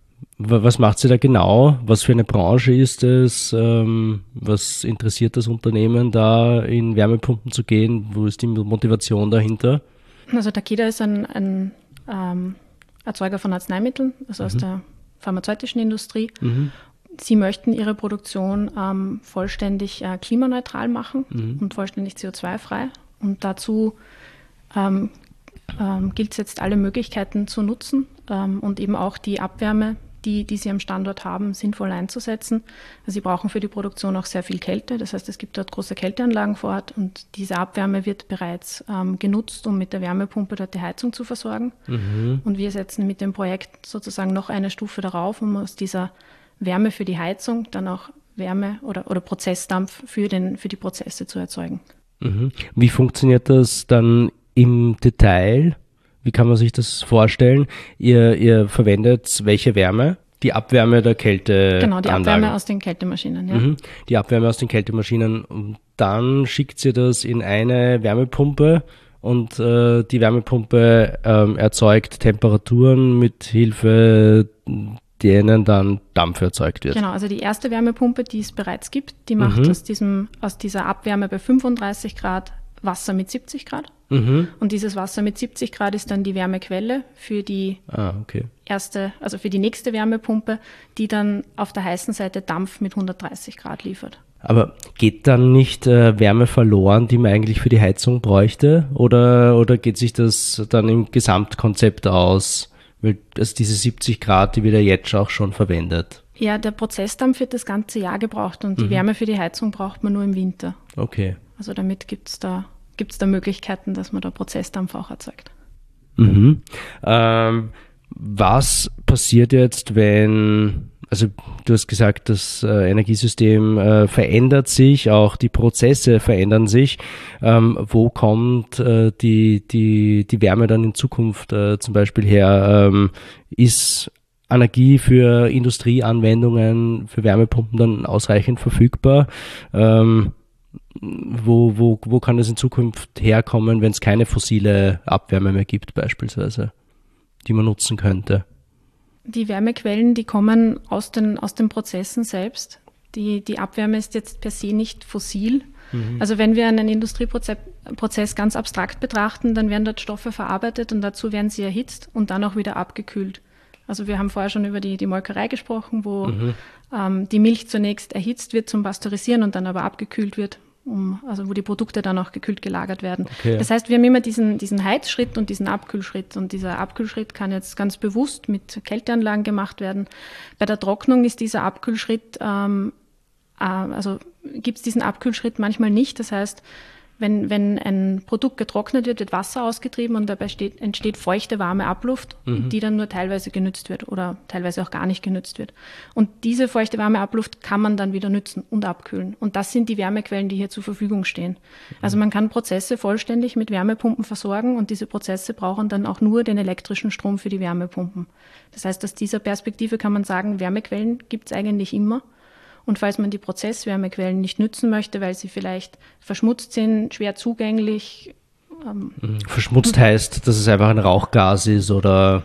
[SPEAKER 2] Was macht sie da genau? Was für eine Branche ist es? Ähm, was interessiert das Unternehmen, da in Wärmepumpen zu gehen? Wo ist die Motivation dahinter?
[SPEAKER 1] Also Takeda ist ein, ein ähm, Erzeuger von Arzneimitteln, also mhm. aus der pharmazeutischen Industrie. Mhm. Sie möchten ihre Produktion ähm, vollständig äh, klimaneutral machen mhm. und vollständig C O zwei frei. Und dazu ähm, ähm, gilt es jetzt, alle Möglichkeiten zu nutzen ähm, und eben auch die Abwärme, die, die sie am Standort haben, sinnvoll einzusetzen. Also sie brauchen für die Produktion auch sehr viel Kälte. Das heißt, es gibt dort große Kälteanlagen vor Ort und diese Abwärme wird bereits ähm, genutzt, um mit der Wärmepumpe dort die Heizung zu versorgen. Mhm. Und wir setzen mit dem Projekt sozusagen noch eine Stufe darauf, um aus dieser Wärme für die Heizung dann auch Wärme oder, oder Prozessdampf für, den, für die Prozesse zu erzeugen.
[SPEAKER 2] Mhm. Wie funktioniert das dann im Detail? Wie kann man sich das vorstellen? Ihr, ihr verwendet welche Wärme? Die Abwärme der Kälteanlagen?
[SPEAKER 1] Genau, die Abwärme aus den Kältemaschinen, ja.
[SPEAKER 2] Mhm. Die Abwärme aus den Kältemaschinen. Und dann schickt sie das in eine Wärmepumpe und äh, die Wärmepumpe ähm, erzeugt Temperaturen mit Hilfe denen dann Dampf erzeugt wird.
[SPEAKER 1] Genau, also die erste Wärmepumpe, die es bereits gibt, die macht mhm. aus, diesem, aus dieser Abwärme bei fünfunddreißig Grad Wasser mit siebzig Grad. Mhm. Und dieses Wasser mit siebzig Grad ist dann die Wärmequelle für die
[SPEAKER 2] ah, okay.
[SPEAKER 1] erste, also für die nächste Wärmepumpe, die dann auf der heißen Seite Dampf mit hundertdreißig Grad liefert.
[SPEAKER 2] Aber geht dann nicht äh, Wärme verloren, die man eigentlich für die Heizung bräuchte? Oder, oder geht sich das dann im Gesamtkonzept aus? Weil das diese siebzig Grad, die wird ja jetzt auch schon verwendet.
[SPEAKER 1] Ja, der Prozessdampf wird das ganze Jahr gebraucht und die mhm. Wärme für die Heizung braucht man nur im Winter.
[SPEAKER 2] Okay.
[SPEAKER 1] Also damit gibt es da, gibt's da Möglichkeiten, dass man da Prozessdampf auch erzeugt.
[SPEAKER 2] Mhm. Ähm, was passiert jetzt, wenn, also du hast gesagt, das äh, Energiesystem äh, verändert sich, auch die Prozesse verändern sich. Ähm, wo kommt äh, die, die, die Wärme dann in Zukunft äh, zum Beispiel her? Ähm, ist Energie für Industrieanwendungen, für Wärmepumpen dann ausreichend verfügbar? Ähm, wo, wo, wo kann das in Zukunft herkommen, wenn es keine fossile Abwärme mehr gibt beispielsweise, die man nutzen könnte?
[SPEAKER 1] Die Wärmequellen, die kommen aus den, aus den Prozessen selbst. Die, die Abwärme ist jetzt per se nicht fossil. Mhm. Also wenn wir einen Industrieprozess Prozess ganz abstrakt betrachten, dann werden dort Stoffe verarbeitet und dazu werden sie erhitzt und dann auch wieder abgekühlt. Also wir haben vorher schon über die, die Molkerei gesprochen, wo mhm. ähm, die Milch zunächst erhitzt wird zum Pasteurisieren und dann aber abgekühlt wird, um, also wo die Produkte dann auch gekühlt gelagert werden. Okay. Das heißt, wir haben immer diesen, diesen Heizschritt und diesen Abkühlschritt. Und dieser Abkühlschritt kann jetzt ganz bewusst mit Kälteanlagen gemacht werden. Bei der Trocknung ist dieser Abkühlschritt, ähm, äh, also gibt es diesen Abkühlschritt manchmal nicht. Das heißt, Wenn, wenn ein Produkt getrocknet wird, wird Wasser ausgetrieben und dabei steht, entsteht feuchte, warme Abluft, mhm. die dann nur teilweise genützt wird oder teilweise auch gar nicht genützt wird. Und diese feuchte, warme Abluft kann man dann wieder nützen und abkühlen. Und das sind die Wärmequellen, die hier zur Verfügung stehen. Mhm. Also man kann Prozesse vollständig mit Wärmepumpen versorgen und diese Prozesse brauchen dann auch nur den elektrischen Strom für die Wärmepumpen. Das heißt, aus dieser Perspektive kann man sagen, Wärmequellen gibt es eigentlich immer. Und falls man die Prozesswärmequellen nicht nützen möchte, weil sie vielleicht verschmutzt sind, schwer zugänglich. Ähm,
[SPEAKER 2] verschmutzt heißt, dass es einfach ein Rauchgas ist oder?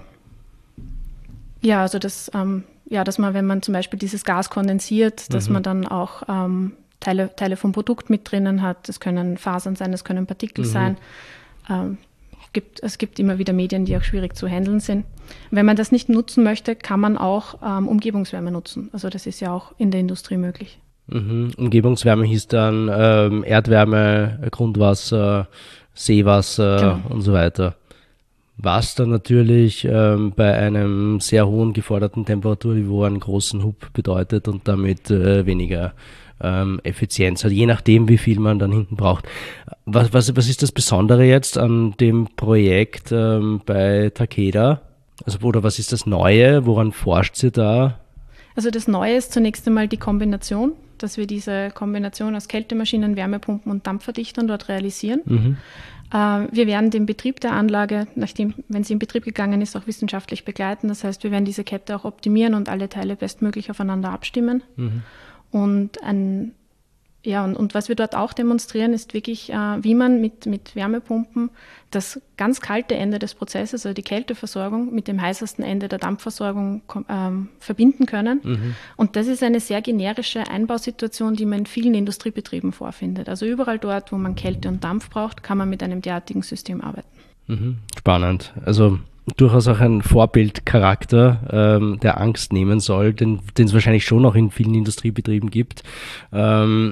[SPEAKER 2] Ja,
[SPEAKER 1] also das, ähm, ja, dass man, wenn man zum Beispiel dieses Gas kondensiert, dass mhm. man dann auch ähm, Teile, Teile vom Produkt mit drinnen hat. Das können Fasern sein, das können Partikel mhm. sein. Ähm, Gibt, es gibt immer wieder Medien, die auch schwierig zu handeln sind. Wenn man das nicht nutzen möchte, kann man auch ähm, Umgebungswärme nutzen. Also das ist ja auch in der Industrie möglich.
[SPEAKER 2] Mhm. Umgebungswärme hieß dann ähm, Erdwärme, Grundwasser, Seewasser genau. und so weiter. Was dann natürlich ähm, bei einem sehr hohen geforderten Temperaturniveau einen großen Hub bedeutet und damit äh, weniger Ähm, Effizienz hat, je nachdem, wie viel man dann hinten braucht. Was, was, was ist das Besondere jetzt an dem Projekt ähm, bei Takeda? Also, oder was ist das Neue? Woran forscht sie da?
[SPEAKER 1] Also das Neue ist zunächst einmal die Kombination, dass wir diese Kombination aus Kältemaschinen, Wärmepumpen und Dampfverdichtern dort realisieren. Mhm. Äh, wir werden den Betrieb der Anlage, nachdem, wenn sie in Betrieb gegangen ist, auch wissenschaftlich begleiten. Das heißt, wir werden diese Kette auch optimieren und alle Teile bestmöglich aufeinander abstimmen. Mhm. Und ein, Ja, und, und was wir dort auch demonstrieren, ist wirklich, äh, wie man mit, mit Wärmepumpen das ganz kalte Ende des Prozesses, also die Kälteversorgung, mit dem heißesten Ende der Dampfversorgung ähm, verbinden können. Mhm. Und das ist eine sehr generische Einbausituation, die man in vielen Industriebetrieben vorfindet. Also überall dort, wo man Kälte und Dampf braucht, kann man mit einem derartigen System arbeiten.
[SPEAKER 2] Mhm. Spannend. Also durchaus auch ein Vorbildcharakter, ähm, der Angst nehmen soll, den es wahrscheinlich schon noch in vielen Industriebetrieben gibt. Ähm,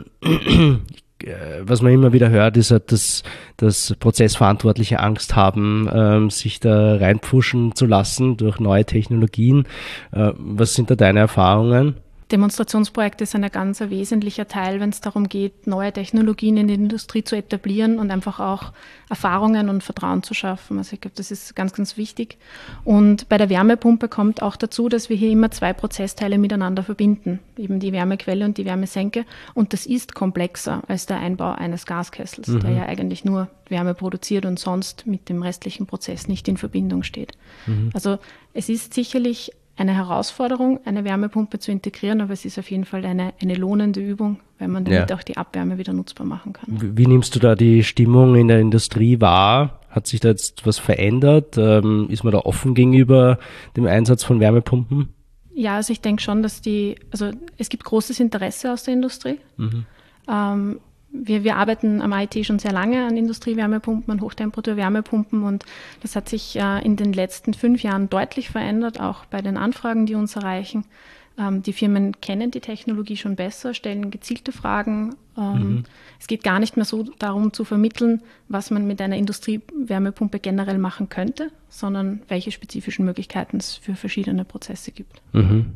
[SPEAKER 2] was man immer wieder hört, ist, dass, dass Prozessverantwortliche Angst haben, ähm, sich da reinpfuschen zu lassen durch neue Technologien. Äh, was sind da deine Erfahrungen?
[SPEAKER 1] Demonstrationsprojekte sind ein ganz wesentlicher Teil, wenn es darum geht, neue Technologien in der Industrie zu etablieren und einfach auch Erfahrungen und Vertrauen zu schaffen. Also ich glaube, das ist ganz, ganz wichtig. Und bei der Wärmepumpe kommt auch dazu, dass wir hier immer zwei Prozessteile miteinander verbinden, eben die Wärmequelle und die Wärmesenke. Und das ist komplexer als der Einbau eines Gaskessels, mhm. der ja eigentlich nur Wärme produziert und sonst mit dem restlichen Prozess nicht in Verbindung steht. Mhm. Also es ist sicherlich eine Herausforderung, eine Wärmepumpe zu integrieren, aber es ist auf jeden Fall eine, eine lohnende Übung, weil man damit ja. auch die Abwärme wieder nutzbar machen kann.
[SPEAKER 2] Wie, wie nimmst du da die Stimmung in der Industrie wahr? Hat sich da jetzt was verändert? Ähm, ist man da offen gegenüber dem Einsatz von Wärmepumpen?
[SPEAKER 1] Ja, also ich denke schon, dass die, also es gibt großes Interesse aus der Industrie. Mhm. Ähm, Wir, wir arbeiten am I T schon sehr lange an Industriewärmepumpen, an Hochtemperatur-Wärmepumpen und das hat sich äh, in den letzten fünf Jahren deutlich verändert, auch bei den Anfragen, die uns erreichen. Ähm, die Firmen kennen die Technologie schon besser, stellen gezielte Fragen. Ähm, mhm. Es geht gar nicht mehr so darum zu vermitteln, was man mit einer Industriewärmepumpe generell machen könnte, sondern welche spezifischen Möglichkeiten es für verschiedene Prozesse gibt.
[SPEAKER 2] Mhm.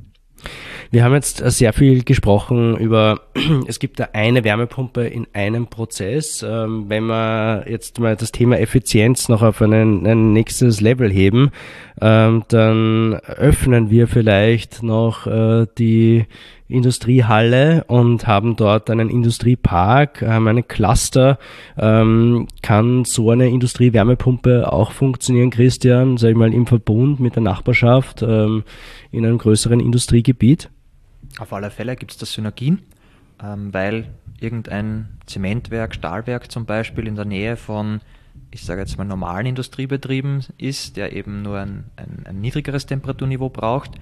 [SPEAKER 2] Wir haben jetzt sehr viel gesprochen über, es gibt da eine Wärmepumpe in einem Prozess. Ähm, wenn wir jetzt mal das Thema Effizienz noch auf einen, ein nächstes Level heben, ähm, dann öffnen wir vielleicht noch äh, die Industriehalle und haben dort einen Industriepark, haben einen Cluster. Ähm, kann so eine Industriewärmepumpe auch funktionieren, Christian, sag ich mal, im Verbund mit der Nachbarschaft ähm, in einem größeren Industriegebiet?
[SPEAKER 3] Auf alle Fälle gibt es da Synergien, ähm, weil irgendein Zementwerk, Stahlwerk zum Beispiel in der Nähe von, ich sage jetzt mal, normalen Industriebetrieben ist, der eben nur ein, ein, ein niedrigeres Temperaturniveau braucht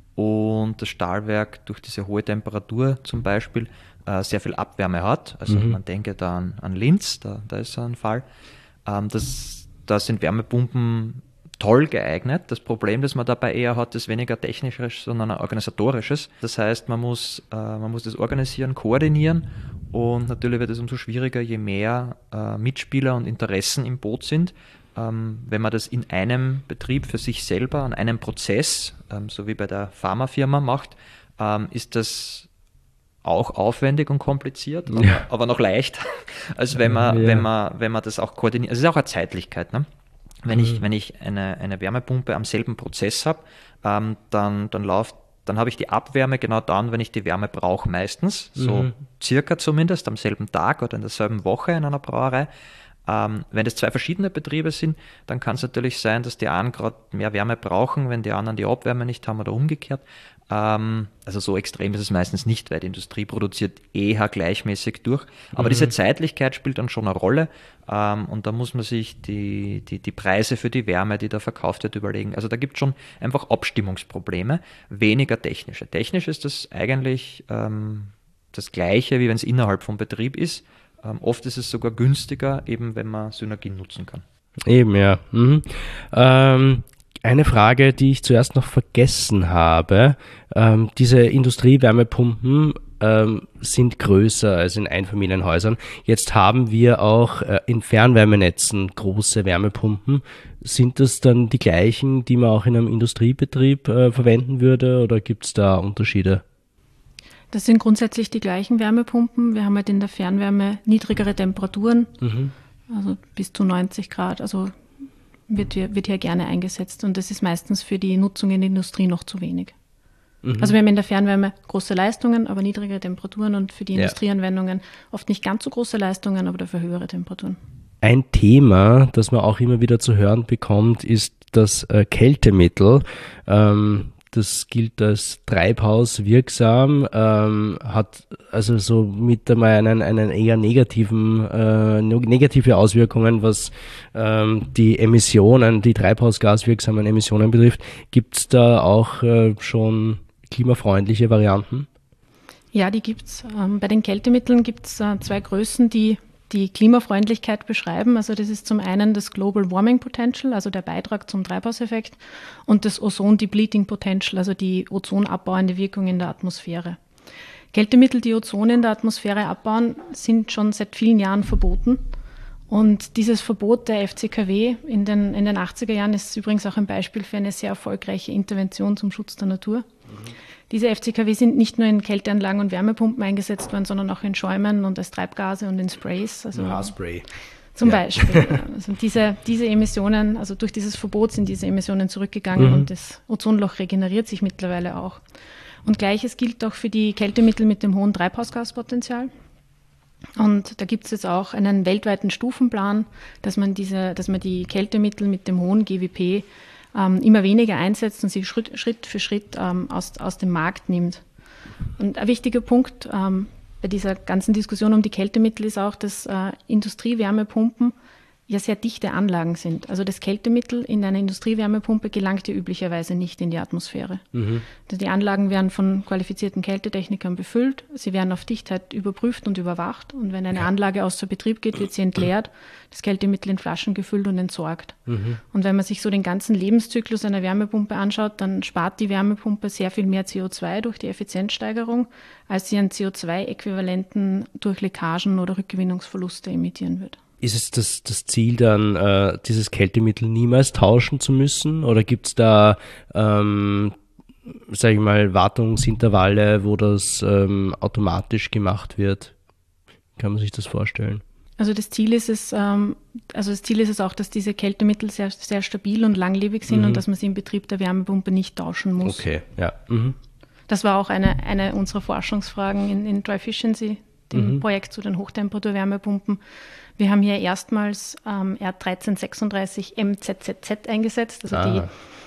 [SPEAKER 3] und das Stahlwerk durch diese hohe Temperatur zum Beispiel äh, sehr viel Abwärme hat. Also mhm. man denke da an, an Linz, da, da ist so ein Fall. Ähm, das, da sind Wärmepumpen toll geeignet. Das Problem, das man dabei eher hat, ist weniger technisches, sondern ein organisatorisches. Das heißt, man muss, äh, man muss das organisieren, koordinieren und natürlich wird es umso schwieriger, je mehr äh, Mitspieler und Interessen im Boot sind. Ähm, wenn man das in einem Betrieb für sich selber, an einem Prozess, ähm, so wie bei der Pharmafirma macht, ähm, ist das auch aufwendig und kompliziert, aber, ja. aber noch leichter, als wenn man, ja. wenn man, wenn man das auch koordiniert. Es ist auch eine Zeitlichkeit, ne? Wenn ich, wenn ich eine, eine Wärmepumpe am selben Prozess habe, ähm, dann, dann läuft, dann habe ich die Abwärme genau dann, wenn ich die Wärme brauche, meistens, so mhm. circa zumindest am selben Tag oder in derselben Woche in einer Brauerei. Ähm, wenn das zwei verschiedene Betriebe sind, dann kann es natürlich sein, dass die einen gerade mehr Wärme brauchen, wenn die anderen die Abwärme nicht haben oder umgekehrt. Ähm, also so extrem ist es meistens nicht, weil die Industrie produziert eher gleichmäßig durch. Aber mhm. diese Zeitlichkeit spielt dann schon eine Rolle ähm, und da muss man sich die, die, die Preise für die Wärme, die da verkauft wird, überlegen. Also da gibt es schon einfach Abstimmungsprobleme, weniger technische. Technisch ist das eigentlich ähm, das Gleiche, wie wenn es innerhalb vom Betrieb ist. Ähm, oft ist es sogar günstiger, eben wenn man Synergien nutzen kann.
[SPEAKER 2] Eben, ja. Mhm. Ähm, eine Frage, die ich zuerst noch vergessen habe. Ähm, diese Industriewärmepumpen ähm, sind größer als in Einfamilienhäusern. Jetzt haben wir auch äh, in Fernwärmenetzen große Wärmepumpen. Sind das dann die gleichen, die man auch in einem Industriebetrieb äh, verwenden würde oder gibt es da Unterschiede?
[SPEAKER 1] Das sind grundsätzlich die gleichen Wärmepumpen. Wir haben halt in der Fernwärme niedrigere Temperaturen, mhm. also bis zu neunzig Grad. Also wird hier, wird hier gerne eingesetzt und das ist meistens für die Nutzung in der Industrie noch zu wenig. Mhm. Also wir haben in der Fernwärme große Leistungen, aber niedrigere Temperaturen und für die ja. Industrieanwendungen oft nicht ganz so große Leistungen, aber dafür höhere Temperaturen.
[SPEAKER 2] Ein Thema, das man auch immer wieder zu hören bekommt, ist das äh, Kältemittel. Ähm, das gilt als treibhauswirksam, ähm, hat also so mit einmal einen, einen eher negativen, äh, negative Auswirkungen, was ähm, die Emissionen, die treibhausgaswirksamen Emissionen betrifft. Gibt es da auch äh, schon klimafreundliche Varianten?
[SPEAKER 1] Ja, die gibt's. Ähm, bei den Kältemitteln gibt es äh, zwei Größen, die die Klimafreundlichkeit beschreiben. Also das ist zum einen das Global Warming Potential, also der Beitrag zum Treibhauseffekt, und das Ozone Depleting Potential, also die ozonabbauende Wirkung in der Atmosphäre. Kältemittel, die Ozon in der Atmosphäre abbauen, sind schon seit vielen Jahren verboten. Und dieses Verbot der F C K W in den, in den achtziger Jahren ist übrigens auch ein Beispiel für eine sehr erfolgreiche Intervention zum Schutz der Natur. Mhm. Diese F C K W sind nicht nur in Kälteanlagen und Wärmepumpen eingesetzt worden, sondern auch in Schäumen und als Treibgase und in Sprays. Also
[SPEAKER 2] Haarspray.
[SPEAKER 1] Zum
[SPEAKER 2] ja.
[SPEAKER 1] Beispiel. Also diese, diese Emissionen, also durch dieses Verbot sind diese Emissionen zurückgegangen, mhm. und das Ozonloch regeneriert sich mittlerweile auch. Und Gleiches gilt auch für die Kältemittel mit dem hohen Treibhausgaspotenzial. Und da gibt es jetzt auch einen weltweiten Stufenplan, dass man, diese, dass man die Kältemittel mit dem hohen G W P ähm, immer weniger einsetzt und sie Schritt, Schritt für Schritt ähm, aus, aus dem Markt nimmt. Und ein wichtiger Punkt ähm, bei dieser ganzen Diskussion um die Kältemittel ist auch, dass äh, Industriewärmepumpen ja sehr dichte Anlagen sind. Also das Kältemittel in einer Industriewärmepumpe gelangt ja üblicherweise nicht in die Atmosphäre. Mhm. Also die Anlagen werden von qualifizierten Kältetechnikern befüllt, sie werden auf Dichtheit überprüft und überwacht, und wenn eine ja. Anlage außer Betrieb geht, wird sie entleert, das Kältemittel in Flaschen gefüllt und entsorgt. Mhm. Und wenn man sich so den ganzen Lebenszyklus einer Wärmepumpe anschaut, dann spart die Wärmepumpe sehr viel mehr C O zwei durch die Effizienzsteigerung, als sie an C O zwei Äquivalenten durch Leckagen oder Rückgewinnungsverluste emittieren wird.
[SPEAKER 2] Ist es das, das Ziel dann, äh, dieses Kältemittel niemals tauschen zu müssen? Oder gibt es da, ähm, sage ich mal, Wartungsintervalle, wo das ähm, automatisch gemacht wird? Kann man sich das vorstellen?
[SPEAKER 1] Also das Ziel ist es, ähm, also das Ziel ist es auch, dass diese Kältemittel sehr, sehr stabil und langlebig sind, mhm. und dass man sie im Betrieb der Wärmepumpe nicht tauschen muss.
[SPEAKER 2] Okay, ja. Mhm.
[SPEAKER 1] Das war auch eine, eine unserer Forschungsfragen in, in Dryficiency, dem mhm. Projekt zu den Hochtemperatur-Wärmepumpen. Wir haben hier erstmals ähm, R dreizehn sechsunddreißig M Z Z Z eingesetzt. Also ah. die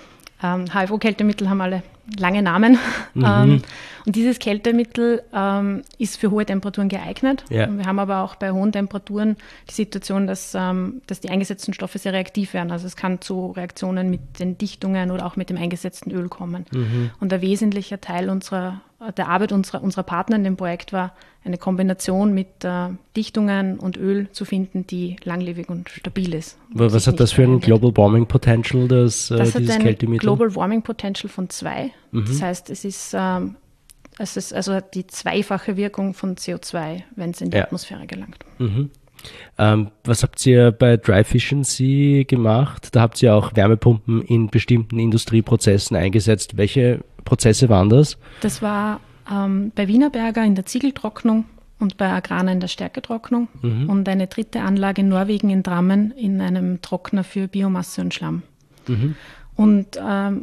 [SPEAKER 1] ähm, H F O-Kältemittel haben alle lange Namen. Mhm. Ähm, und dieses Kältemittel ähm, ist für hohe Temperaturen geeignet. Ja. Und wir haben aber auch bei hohen Temperaturen die Situation, dass, ähm, dass die eingesetzten Stoffe sehr reaktiv werden. Also es kann zu Reaktionen mit den Dichtungen oder auch mit dem eingesetzten Öl kommen. Mhm. Und ein wesentlicher Teil unserer, der Arbeit unserer, unserer Partner in dem Projekt war, eine Kombination mit äh, Dichtungen und Öl zu finden, die langlebig und stabil ist.
[SPEAKER 2] Und was hat das für ein Global Warming Potential, das, äh,
[SPEAKER 1] das
[SPEAKER 2] dieses
[SPEAKER 1] hat ein
[SPEAKER 2] Kältemittel?
[SPEAKER 1] Global Warming Potential von zwei. Mhm. Das heißt, es ist, ähm, es ist also die zweifache Wirkung von C O zwei, wenn es in die ja. Atmosphäre gelangt.
[SPEAKER 2] Mhm. Ähm, was habt ihr bei Dryficiency gemacht? Da habt ihr auch Wärmepumpen in bestimmten Industrieprozessen eingesetzt. Welche Prozesse waren das?
[SPEAKER 1] Das war ähm, bei Wienerberger in der Ziegeltrocknung und bei Agrana in der Stärketrocknung, mhm. und eine dritte Anlage in Norwegen in Drammen in einem Trockner für Biomasse und Schlamm. Mhm. Und ähm,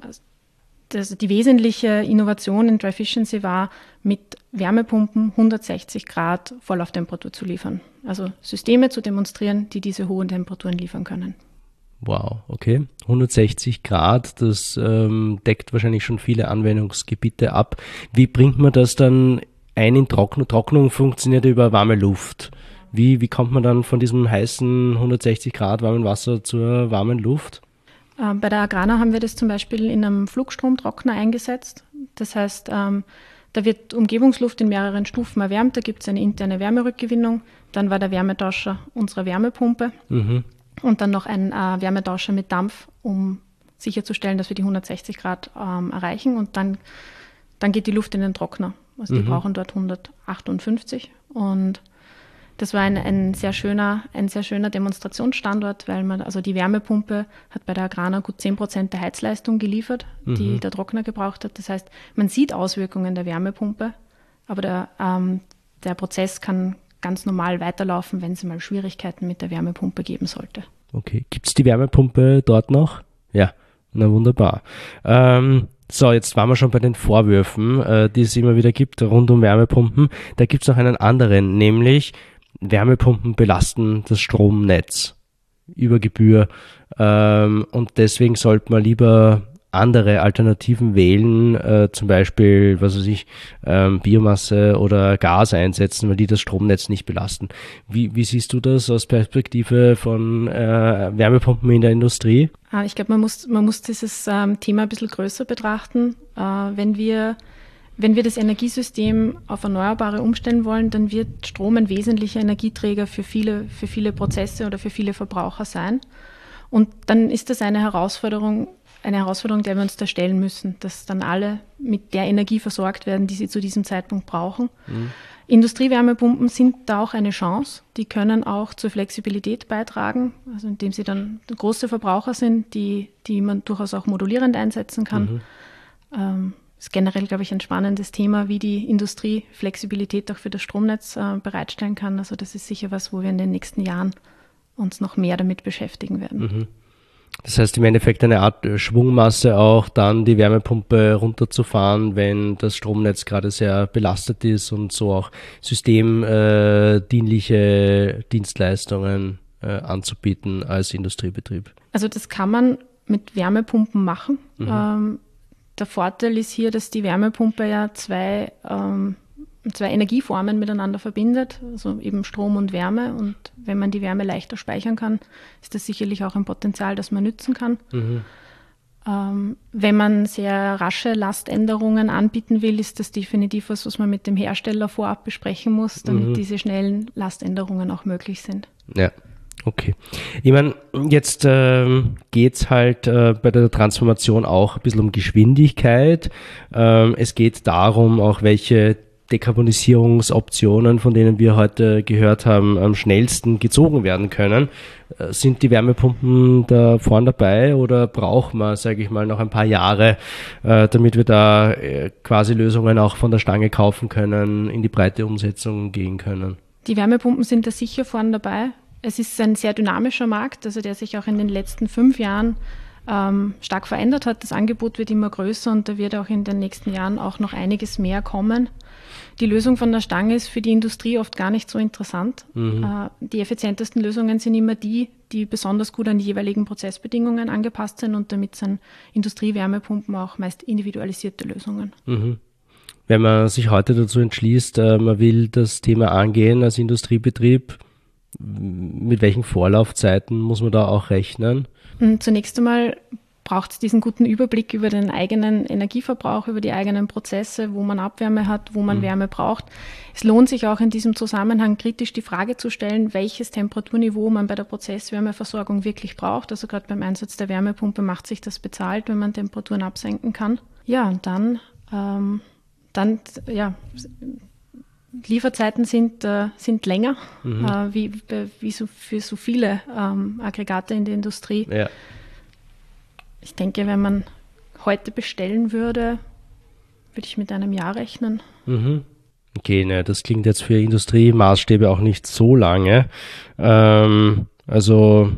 [SPEAKER 1] das, die wesentliche Innovation in Dryficiency war, mit Wärmepumpen hundertsechzig Grad Vorlauftemperatur zu liefern. Also Systeme zu demonstrieren, die diese hohen Temperaturen liefern können.
[SPEAKER 2] Wow, okay. hundertsechzig Grad, das ähm, deckt wahrscheinlich schon viele Anwendungsgebiete ab. Wie bringt man das dann ein in Trocknung? Trocknung funktioniert über warme Luft. Wie, wie kommt man dann von diesem heißen hundertsechzig Grad warmen Wasser zur warmen Luft?
[SPEAKER 1] Äh, bei der Agrana haben wir das zum Beispiel in einem Flugstromtrockner eingesetzt. Das heißt, ähm, da wird Umgebungsluft in mehreren Stufen erwärmt, da gibt es eine interne Wärmerückgewinnung, dann war der Wärmetauscher unsere Wärmepumpe. Mhm. Und dann noch ein äh, Wärmetauscher mit Dampf, um sicherzustellen, dass wir die hundertsechzig Grad ähm, erreichen. Und dann, dann geht die Luft in den Trockner. Also die mhm. brauchen dort hundertachtundfünfzig. Und das war ein, ein, sehr schöner, ein sehr schöner Demonstrationsstandort, weil man, also die Wärmepumpe hat bei der Agrana gut zehn Prozent der Heizleistung geliefert, die mhm. der Trockner gebraucht hat. Das heißt, man sieht Auswirkungen der Wärmepumpe, aber der, ähm, der Prozess kann ganz normal weiterlaufen, wenn es mal Schwierigkeiten mit der Wärmepumpe geben sollte.
[SPEAKER 2] Okay, gibt es die Wärmepumpe dort noch? Ja, na wunderbar. Ähm, so, jetzt waren wir schon bei den Vorwürfen, äh, die es immer wieder gibt rund um Wärmepumpen. Da gibt es noch einen anderen, nämlich Wärmepumpen belasten das Stromnetz über Gebühr, ähm, und deswegen sollte man lieber andere Alternativen wählen, äh, zum Beispiel, was weiß ich, ähm, Biomasse oder Gas einsetzen, weil die das Stromnetz nicht belasten. Wie, wie siehst du das aus Perspektive von äh, Wärmepumpen in der Industrie?
[SPEAKER 1] Ich glaube, man muss, man muss dieses ähm, Thema ein bisschen größer betrachten. Äh, wenn wir Wenn wir das Energiesystem auf Erneuerbare umstellen wollen, dann wird Strom ein wesentlicher Energieträger für viele, für viele Prozesse oder für viele Verbraucher sein. Und dann ist das eine Herausforderung, eine Herausforderung, der wir uns da stellen müssen, dass dann alle mit der Energie versorgt werden, die sie zu diesem Zeitpunkt brauchen. Mhm. Industriewärmepumpen sind da auch eine Chance. Die können auch zur Flexibilität beitragen, also indem sie dann große Verbraucher sind, die, die man durchaus auch modulierend einsetzen kann. Mhm. Ähm, ist generell, glaube ich, ein spannendes Thema, wie die Industrie Flexibilität auch für das Stromnetz äh, bereitstellen kann. Also das ist sicher was, wo wir in den nächsten Jahren uns noch mehr damit beschäftigen werden.
[SPEAKER 2] Mhm. Das heißt im Endeffekt eine Art Schwungmasse auch, dann die Wärmepumpe runterzufahren, wenn das Stromnetz gerade sehr belastet ist und so auch systemdienliche Dienstleistungen äh, anzubieten als Industriebetrieb.
[SPEAKER 1] Also das kann man mit Wärmepumpen machen. Mhm. Ähm, Der Vorteil ist hier, dass die Wärmepumpe ja zwei, ähm, zwei Energieformen miteinander verbindet, also eben Strom und Wärme. Und wenn man die Wärme leichter speichern kann, ist das sicherlich auch ein Potenzial, das man nützen kann. Mhm. Ähm, wenn man sehr rasche Laständerungen anbieten will, ist das definitiv was, was man mit dem Hersteller vorab besprechen muss, damit mhm. diese schnellen Laständerungen auch möglich sind.
[SPEAKER 2] Ja. Okay. Ich meine, jetzt ähm, geht es halt äh, bei der Transformation auch ein bisschen um Geschwindigkeit. Ähm, es geht darum, auch welche Dekarbonisierungsoptionen, von denen wir heute gehört haben, am schnellsten gezogen werden können. Äh, sind die Wärmepumpen da vorne dabei oder brauchen wir, sage ich mal, noch ein paar Jahre, äh, damit wir da äh, quasi Lösungen auch von der Stange kaufen können, in die breite Umsetzung gehen können?
[SPEAKER 1] Die Wärmepumpen sind da sicher vorne dabei. Es ist ein sehr dynamischer Markt, also der sich auch in den letzten fünf Jahren ähm, stark verändert hat. Das Angebot wird immer größer und da wird auch in den nächsten Jahren auch noch einiges mehr kommen. Die Lösung von der Stange ist für die Industrie oft gar nicht so interessant. Mhm. Äh, die effizientesten Lösungen sind immer die, die besonders gut an die jeweiligen Prozessbedingungen angepasst sind und damit sind Industriewärmepumpen auch meist individualisierte Lösungen.
[SPEAKER 2] Mhm. Wenn man sich heute dazu entschließt, äh, man will das Thema angehen als Industriebetrieb, mit welchen Vorlaufzeiten muss man da auch rechnen?
[SPEAKER 1] Zunächst einmal braucht es diesen guten Überblick über den eigenen Energieverbrauch, über die eigenen Prozesse, wo man Abwärme hat, wo man mhm. Wärme braucht. Es lohnt sich auch in diesem Zusammenhang kritisch die Frage zu stellen, welches Temperaturniveau man bei der Prozesswärmeversorgung wirklich braucht. Also gerade beim Einsatz der Wärmepumpe macht sich das bezahlt, wenn man Temperaturen absenken kann. Ja, und dann, ähm, dann ja, Lieferzeiten sind, äh, sind länger, mhm. äh, wie, wie so für so viele ähm, Aggregate in der Industrie.
[SPEAKER 2] Ja.
[SPEAKER 1] Ich denke, wenn man heute bestellen würde, würde ich mit einem Jahr rechnen.
[SPEAKER 2] Mhm. Okay, ne, das klingt jetzt für Industriemaßstäbe auch nicht so lange. Ähm, also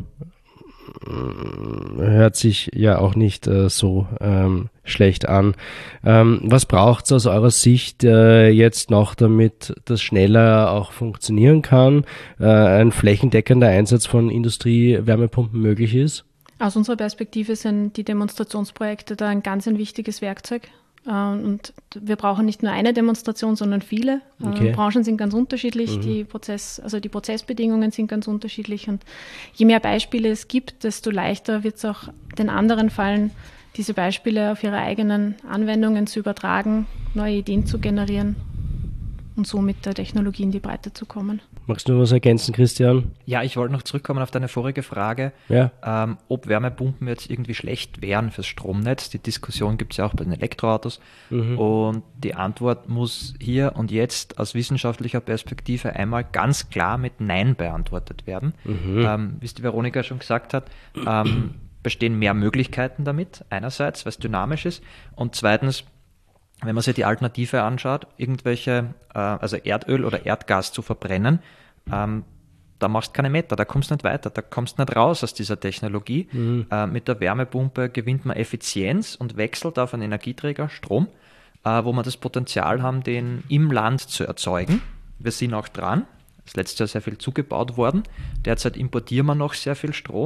[SPEAKER 2] hört sich ja auch nicht äh, so ähm, schlecht an. Ähm, was braucht es aus eurer Sicht äh, jetzt noch, damit das schneller auch funktionieren kann, äh, ein flächendeckender Einsatz von Industriewärmepumpen möglich ist?
[SPEAKER 1] Aus unserer Perspektive sind die Demonstrationsprojekte da ein ganz ein wichtiges Werkzeug. Und wir brauchen nicht nur eine Demonstration, sondern viele. Okay. Branchen sind ganz unterschiedlich, mhm. die Prozess, also die Prozessbedingungen sind ganz unterschiedlich. Und je mehr Beispiele es gibt, desto leichter wird es auch den anderen fallen, diese Beispiele auf ihre eigenen Anwendungen zu übertragen, neue Ideen zu generieren und so mit der Technologie in die Breite zu kommen.
[SPEAKER 2] Magst du noch was ergänzen, Christian?
[SPEAKER 3] Ja, ich wollte noch zurückkommen auf deine vorige Frage,
[SPEAKER 2] ja.
[SPEAKER 3] ähm, ob Wärmepumpen jetzt irgendwie schlecht wären fürs Stromnetz. Die Diskussion gibt es ja auch bei den Elektroautos. Mhm. Und die Antwort muss hier und jetzt aus wissenschaftlicher Perspektive einmal ganz klar mit Nein beantwortet werden. Mhm. Ähm, wie es die Veronika schon gesagt hat, ähm, bestehen mehr Möglichkeiten damit, einerseits, weil es dynamisch ist, und zweitens, wenn man sich die Alternative anschaut, irgendwelche, äh, also Erdöl oder Erdgas zu verbrennen, ähm, da machst du keine Meter, da kommst du nicht weiter, da kommst du nicht raus aus dieser Technologie. Mhm. Äh, mit der Wärmepumpe gewinnt man Effizienz und wechselt auf einen Energieträger, Strom, äh, wo wir das Potenzial haben, den im Land zu erzeugen. Wir sind auch dran, das letzte Jahr sehr viel zugebaut worden. Derzeit importieren wir noch sehr viel Strom.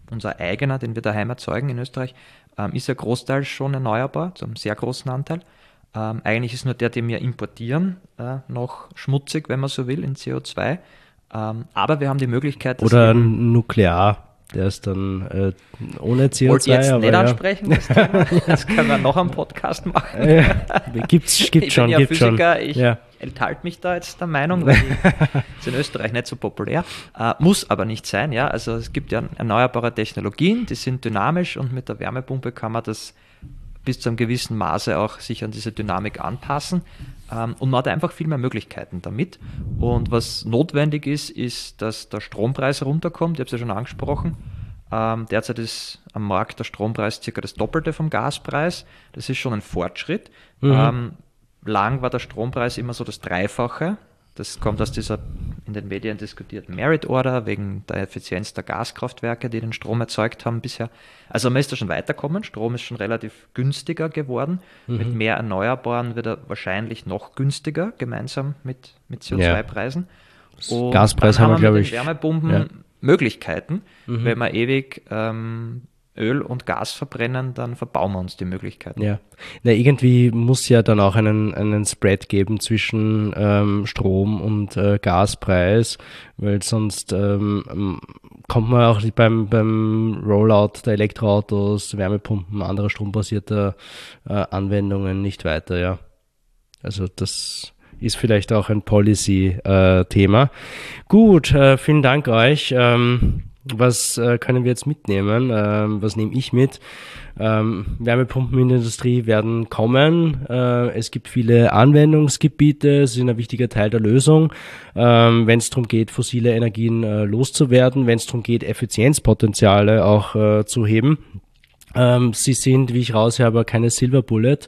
[SPEAKER 3] unser eigener, den wir daheim erzeugen in Österreich, ähm, ist ja großteils schon erneuerbar, zu einem sehr großen Anteil. Ähm, eigentlich ist nur der, den wir importieren, äh, noch schmutzig, wenn man so will, in C O zwei. Ähm, aber wir haben die Möglichkeit, dass
[SPEAKER 2] Oder Nuklear. Der ist dann äh, ohne C O zwei.
[SPEAKER 3] Wollte jetzt
[SPEAKER 2] aber
[SPEAKER 3] nicht
[SPEAKER 2] ja.
[SPEAKER 3] ansprechen, das Thema. Das können wir noch am Podcast machen.
[SPEAKER 2] Ja, gibt's, gibt's
[SPEAKER 3] ich
[SPEAKER 2] schon,
[SPEAKER 3] bin ja
[SPEAKER 2] gibt's
[SPEAKER 3] Physiker,
[SPEAKER 2] schon.
[SPEAKER 3] ich
[SPEAKER 2] Ja.
[SPEAKER 3] enthalte mich da jetzt der Meinung, weil ich, ist in Österreich nicht so populär. Äh, muss aber nicht sein, ja. Also es gibt ja erneuerbare Technologien, die sind dynamisch und mit der Wärmepumpe kann man das bis zu einem gewissen Maße auch sich an diese Dynamik anpassen. Ähm, und man hat einfach viel mehr Möglichkeiten damit. Und was notwendig ist, ist, dass der Strompreis runterkommt. Ich habe es ja schon angesprochen. Ähm, derzeit ist am Markt der Strompreis circa das Doppelte vom Gaspreis. Das ist schon ein Fortschritt. Mhm. Ähm, lang war der Strompreis immer so das Dreifache. Das kommt aus dieser in den Medien diskutierten Merit Order wegen der Effizienz der Gaskraftwerke, die den Strom erzeugt haben bisher. Also man ist da schon weitergekommen. Strom ist schon relativ günstiger geworden. Mhm. Mit mehr Erneuerbaren wird er wahrscheinlich noch günstiger, gemeinsam mit, mit C O zwei Preisen.
[SPEAKER 2] Ja. Gaspreis haben wir, glaube ich.
[SPEAKER 3] Wärmepumpen
[SPEAKER 2] ja.
[SPEAKER 3] Möglichkeiten. Mhm. Wenn wir ewig ähm, Öl und Gas verbrennen, dann verbauen wir uns die Möglichkeiten.
[SPEAKER 2] Ja, na, irgendwie muss ja dann auch einen, einen Spread geben zwischen ähm, Strom und äh, Gaspreis, weil sonst ähm, kommt man auch beim, beim Rollout der Elektroautos, Wärmepumpen, anderer strombasierter äh, Anwendungen nicht weiter, ja. Also das ist vielleicht auch ein Policy-Thema. Äh, Gut, äh, vielen Dank euch. Ähm, Was äh, können wir jetzt mitnehmen? Ähm, was nehme ich mit? Ähm, Wärmepumpen in der Industrie werden kommen. Äh, es gibt viele Anwendungsgebiete, sie sind ein wichtiger Teil der Lösung. Ähm, wenn es darum geht, fossile Energien äh, loszuwerden, wenn es darum geht, Effizienzpotenziale auch äh, zu heben. Ähm, sie sind, wie ich raushöre, keine Silver Bullet.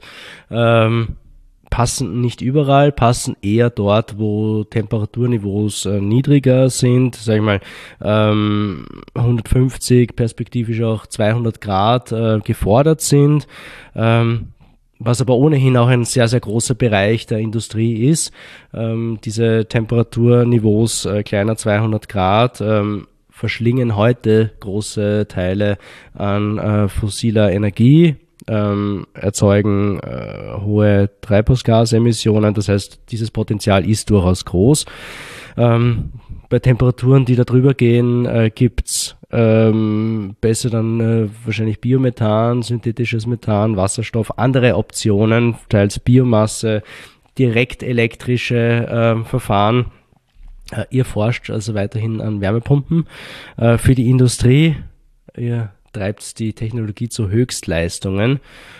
[SPEAKER 2] Ähm, passen nicht überall, passen eher dort, wo Temperaturniveaus äh, niedriger sind, sag ich mal ähm, hundertfünfzig, perspektivisch auch zweihundert Grad äh, gefordert sind, ähm, was aber ohnehin auch ein sehr, sehr großer Bereich der Industrie ist. Ähm, diese Temperaturniveaus äh, kleiner zweihundert Grad ähm, verschlingen heute große Teile an äh, fossiler Energie, Ähm, erzeugen äh, hohe Treibhausgasemissionen. Das heißt, dieses Potenzial ist durchaus groß. Ähm, bei Temperaturen, die da drüber gehen, äh, gibt's ähm, besser dann äh, wahrscheinlich Biomethan, synthetisches Methan, Wasserstoff, andere Optionen, teils Biomasse, direkt elektrische äh, Verfahren. Äh, ihr forscht also weiterhin an Wärmepumpen äh, für die Industrie. Ihr treibt die Technologie zu Höchstleistungen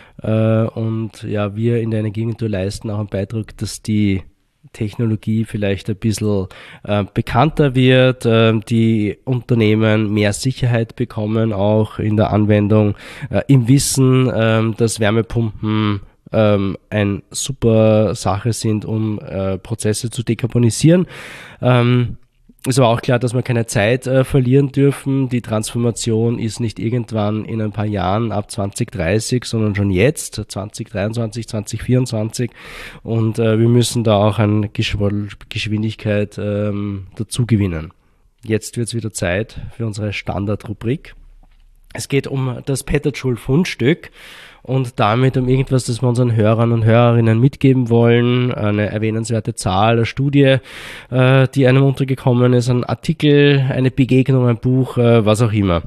[SPEAKER 2] äh, und ja, wir in der Energieagentur leisten auch einen Beitrag, dass die Technologie vielleicht ein bisschen äh, bekannter wird, äh, die Unternehmen mehr Sicherheit bekommen, auch in der Anwendung, äh, im Wissen, äh, dass Wärmepumpen ähm, eine super Sache sind, um äh, Prozesse zu dekarbonisieren. Ähm, Es war auch klar, dass wir keine Zeit äh, verlieren dürfen. Die Transformation ist nicht irgendwann in ein paar Jahren ab zwanzig dreißig, sondern schon jetzt, zwanzig dreiundzwanzig, zwanzig vierundzwanzig. Und äh, wir müssen da auch an Geschw- Geschwindigkeit ähm, dazu gewinnen. Jetzt wird es wieder Zeit für unsere Standardrubrik. Es geht um das Petterjoule-Fundstück und damit um irgendwas, das wir unseren Hörern und Hörerinnen mitgeben wollen. Eine erwähnenswerte Zahl, eine Studie, äh, die einem untergekommen ist, ein Artikel, eine Begegnung, ein Buch, äh, was auch immer.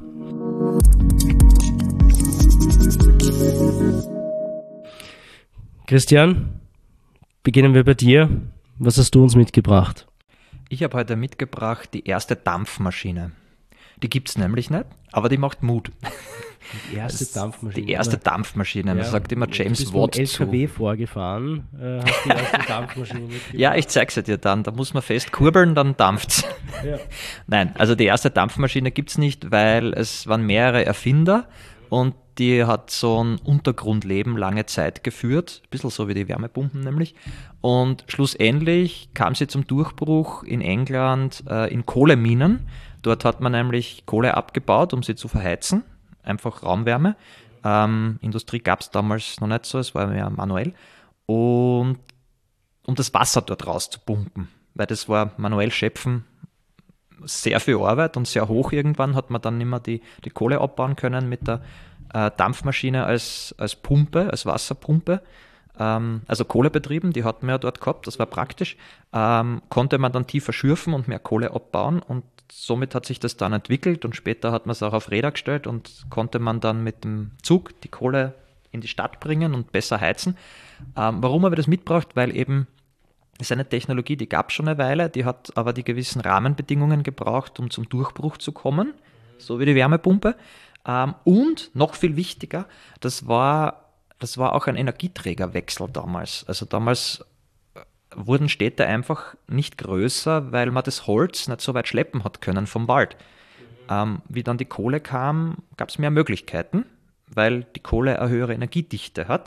[SPEAKER 2] Christian, beginnen wir bei dir. Was hast du uns mitgebracht?
[SPEAKER 3] Ich habe heute mitgebracht die erste Dampfmaschine. Die gibt es nämlich nicht, aber die macht Mut.
[SPEAKER 2] Die erste Dampfmaschine.
[SPEAKER 3] Die erste Dampfmaschine. Man ja, sagt immer James Watt zu.
[SPEAKER 2] Du bist mit dem L K W vorgefahren, äh, hast die erste Dampfmaschine mitgebracht.
[SPEAKER 3] Ja, ich zeige sie dir dann. Da muss man fest kurbeln, dann dampft's. Ja. Nein, also die erste Dampfmaschine gibt es nicht, weil es waren mehrere Erfinder und die hat so ein Untergrundleben lange Zeit geführt, ein bisschen so wie die Wärmepumpen nämlich. Und schlussendlich kam sie zum Durchbruch in England äh, in Kohleminen. Dort hat man nämlich Kohle abgebaut, um sie zu verheizen, einfach Raumwärme. Ähm, Industrie gab es damals noch nicht so, es war mehr manuell. Und um das Wasser dort rauszupumpen, weil das war manuell schöpfen, sehr viel Arbeit und sehr hoch. Irgendwann hat man dann nicht mehr die, die Kohle abbauen können mit der äh, Dampfmaschine als, als Pumpe, als Wasserpumpe. Ähm, also Kohlebetrieben, die hatten wir ja dort gehabt, das war praktisch. Ähm, konnte man dann tiefer schürfen und mehr Kohle abbauen und somit hat sich das dann entwickelt und später hat man es auch auf Räder gestellt und konnte man dann mit dem Zug die Kohle in die Stadt bringen und besser heizen. Ähm, warum habe ich das mitgebracht? Weil eben das ist eine Technologie, die gab es schon eine Weile, die hat aber die gewissen Rahmenbedingungen gebraucht, um zum Durchbruch zu kommen, so wie die Wärmepumpe. Ähm, und noch viel wichtiger, das war, das war auch ein Energieträgerwechsel damals. Also damals wurden Städte einfach nicht größer, weil man das Holz nicht so weit schleppen hat können vom Wald. Ähm, wie dann die Kohle kam, gab es mehr Möglichkeiten, weil die Kohle eine höhere Energiedichte hat.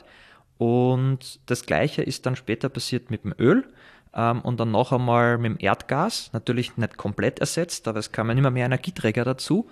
[SPEAKER 3] Und das Gleiche ist dann später passiert mit dem Öl ähm, und dann noch einmal mit dem Erdgas. Natürlich nicht komplett ersetzt, aber es kamen immer mehr Energieträger dazu.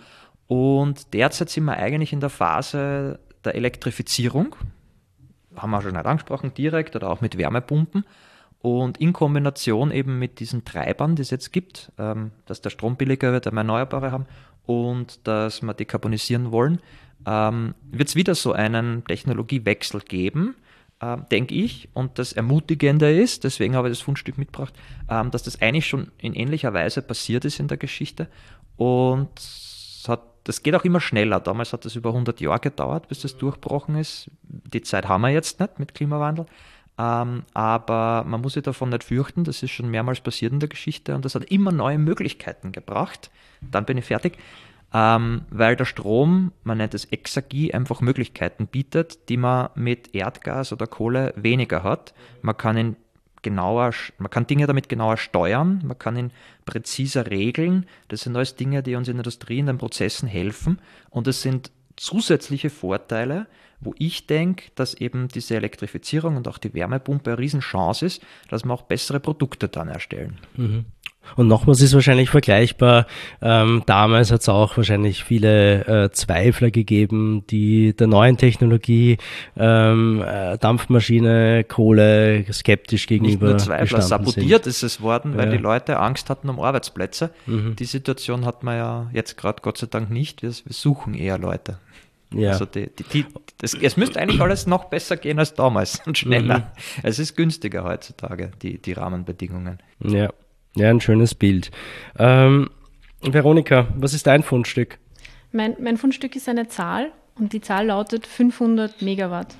[SPEAKER 3] Und derzeit sind wir eigentlich in der Phase der Elektrifizierung. Haben wir schon nicht angesprochen, direkt oder auch mit Wärmepumpen. Und in Kombination eben mit diesen Treibern, die es jetzt gibt, ähm, dass der Strom billiger wird, wenn wir Erneuerbare haben und dass wir dekarbonisieren wollen, ähm, wird es wieder so einen Technologiewechsel geben, ähm, denke ich. Und das Ermutigende ist, deswegen habe ich das Fundstück mitgebracht, ähm, dass das eigentlich schon in ähnlicher Weise passiert ist in der Geschichte. Und es hat, das geht auch immer schneller. Damals hat es über hundert Jahre gedauert, bis das durchbrochen ist. Die Zeit haben wir jetzt nicht mit Klimawandel. Ähm, aber man muss sich davon nicht fürchten, das ist schon mehrmals passiert in der Geschichte und das hat immer neue Möglichkeiten gebracht. Dann bin ich fertig, ähm, weil der Strom, man nennt es Exergie, einfach Möglichkeiten bietet, die man mit Erdgas oder Kohle weniger hat. Man kann ihn genauer, man kann Dinge damit genauer steuern, man kann ihn präziser regeln. Das sind alles Dinge, die uns in der Industrie, in den Prozessen helfen und es sind zusätzliche Vorteile, wo ich denke, dass eben diese Elektrifizierung und auch die Wärmepumpe eine Riesenchance ist, dass wir auch bessere Produkte dann erstellen.
[SPEAKER 2] Mhm. Und nochmals ist wahrscheinlich vergleichbar, ähm, damals hat es auch wahrscheinlich viele äh, Zweifler gegeben, die der neuen Technologie, ähm, äh, Dampfmaschine, Kohle skeptisch gegenüber
[SPEAKER 3] Nicht nur Zweifler, sabotiert
[SPEAKER 2] sind.
[SPEAKER 3] ist es worden, weil ja. die Leute Angst hatten um Arbeitsplätze. Mhm. Die Situation hat man ja jetzt gerade Gott sei Dank nicht, wir, wir suchen eher Leute. Ja. Also die, die, die, das, es müsste eigentlich alles noch besser gehen als damals und schneller. Mhm. Es ist günstiger heutzutage, die, die Rahmenbedingungen.
[SPEAKER 2] Ja. Ja, ein schönes Bild. Ähm, Veronika, was ist dein Fundstück?
[SPEAKER 1] Mein, mein Fundstück ist eine Zahl und die Zahl lautet fünfhundert Megawatt.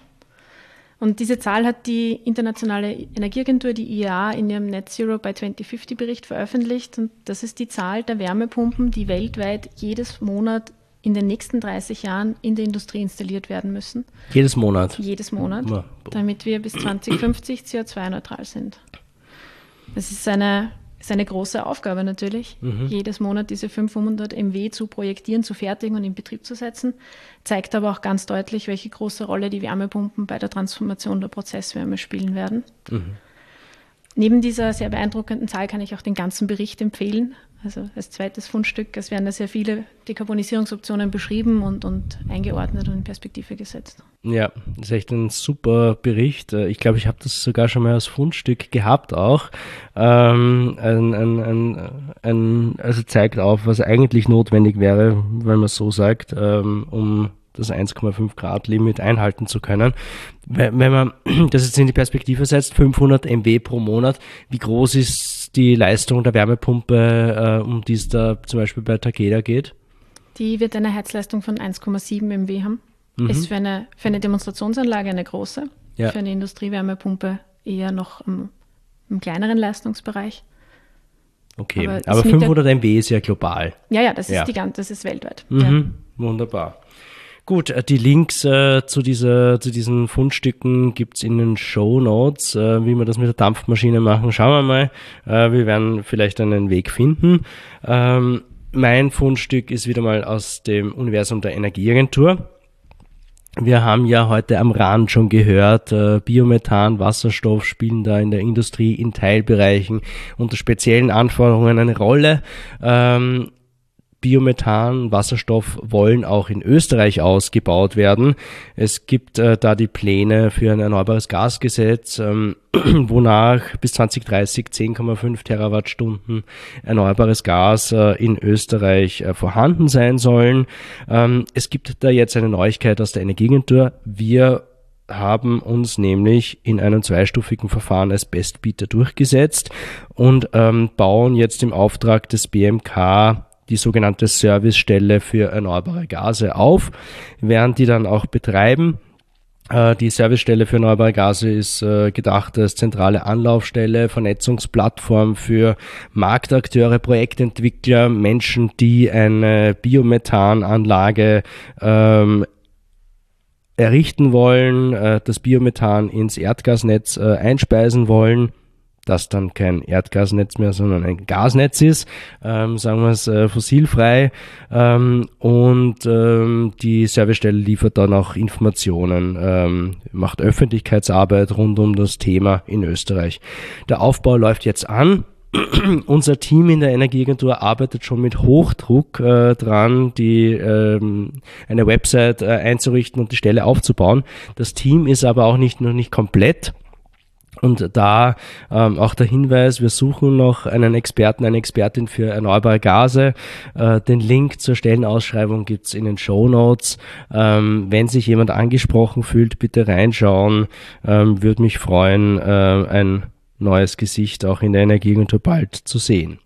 [SPEAKER 1] Und diese Zahl hat die Internationale Energieagentur, die I E A, in ihrem Net Zero by zwanzig fünfzig Bericht veröffentlicht. Und das ist die Zahl der Wärmepumpen, die weltweit jedes Monat in den nächsten dreißig Jahren in der Industrie installiert werden müssen.
[SPEAKER 2] Jedes Monat?
[SPEAKER 1] Jedes Monat, ja. Damit wir bis zwanzig fünfzig C O zwei neutral sind. Das ist eine... Das ist eine große Aufgabe natürlich, mhm. jedes Monat diese fünfhundert Megawatt zu projektieren, zu fertigen und in Betrieb zu setzen, zeigt aber auch ganz deutlich, welche große Rolle die Wärmepumpen bei der Transformation der Prozesswärme spielen werden. Mhm. Neben dieser sehr beeindruckenden Zahl kann ich auch den ganzen Bericht empfehlen. Also als zweites Fundstück, es werden da sehr viele Dekarbonisierungsoptionen beschrieben und, und eingeordnet und in Perspektive gesetzt.
[SPEAKER 2] Ja, das ist echt ein super Bericht. Ich glaube, ich habe das sogar schon mal als Fundstück gehabt auch. Ähm, ein, ein, ein, ein, also zeigt auf, was eigentlich notwendig wäre, wenn man so sagt, ähm, um das eins Komma fünf Grad Limit einhalten zu können. Wenn man das jetzt in die Perspektive setzt, fünfhundert Megawatt pro Monat, wie groß ist die Leistung der Wärmepumpe, äh, um die es da zum Beispiel bei Takeda geht?
[SPEAKER 1] Die wird eine Heizleistung von eins Komma sieben Megawatt haben. Mhm. Ist für eine, für eine Demonstrationsanlage eine große, ja. Für eine Industriewärmepumpe eher noch im, im kleineren Leistungsbereich.
[SPEAKER 2] Okay, aber, aber fünfhundert Megawatt ist ja global.
[SPEAKER 1] Ja, ja, das ist,
[SPEAKER 2] ja.
[SPEAKER 1] Die, das ist weltweit.
[SPEAKER 2] Mhm.
[SPEAKER 1] Ja.
[SPEAKER 2] Wunderbar. Gut, die Links äh, zu, dieser, zu diesen Fundstücken gibt's in den Shownotes. Äh, wie wir das mit der Dampfmaschine machen, schauen wir mal. Äh, wir werden vielleicht einen Weg finden. Ähm, mein Fundstück ist wieder mal aus dem Universum der Energieagentur. Wir haben ja heute am Rand schon gehört, äh, Biomethan, Wasserstoff spielen da in der Industrie in Teilbereichen unter speziellen Anforderungen eine Rolle. Ähm, Biomethan, Wasserstoff wollen auch in Österreich ausgebaut werden. Es gibt äh, da die Pläne für ein erneuerbares Gasgesetz, ähm, wonach bis zwanzig dreißig zehn Komma fünf Terawattstunden erneuerbares Gas äh, in Österreich äh, vorhanden sein sollen. Ähm, es gibt da jetzt eine Neuigkeit aus der Energieagentur. Wir haben uns nämlich in einem zweistufigen Verfahren als Bestbieter durchgesetzt und ähm, bauen jetzt im Auftrag des B M K die sogenannte Servicestelle für erneuerbare Gase auf, werden die dann auch betreiben. Äh, die Servicestelle für erneuerbare Gase ist äh, gedacht als zentrale Anlaufstelle, Vernetzungsplattform für Marktakteure, Projektentwickler, Menschen, die eine Biomethananlage ähm, errichten wollen, äh, das Biomethan ins Erdgasnetz äh, einspeisen wollen, das dann kein Erdgasnetz mehr, sondern ein Gasnetz ist, ähm, sagen wir es äh, fossilfrei, ähm, und ähm, die Servicestelle liefert dann auch Informationen, ähm, macht Öffentlichkeitsarbeit rund um das Thema in Österreich. Der Aufbau läuft jetzt an. Unser Team in der Energieagentur arbeitet schon mit Hochdruck äh, dran, die ähm, eine Website äh, einzurichten und die Stelle aufzubauen. Das Team ist aber auch nicht noch nicht komplett. Und da ähm, auch der Hinweis, wir suchen noch einen Experten, eine Expertin für erneuerbare Gase. Äh, den Link zur Stellenausschreibung gibt's in den Shownotes. Ähm, wenn sich jemand angesprochen fühlt, bitte reinschauen. Ähm, würde mich freuen, äh, ein neues Gesicht auch in der Energieagentur bald zu sehen.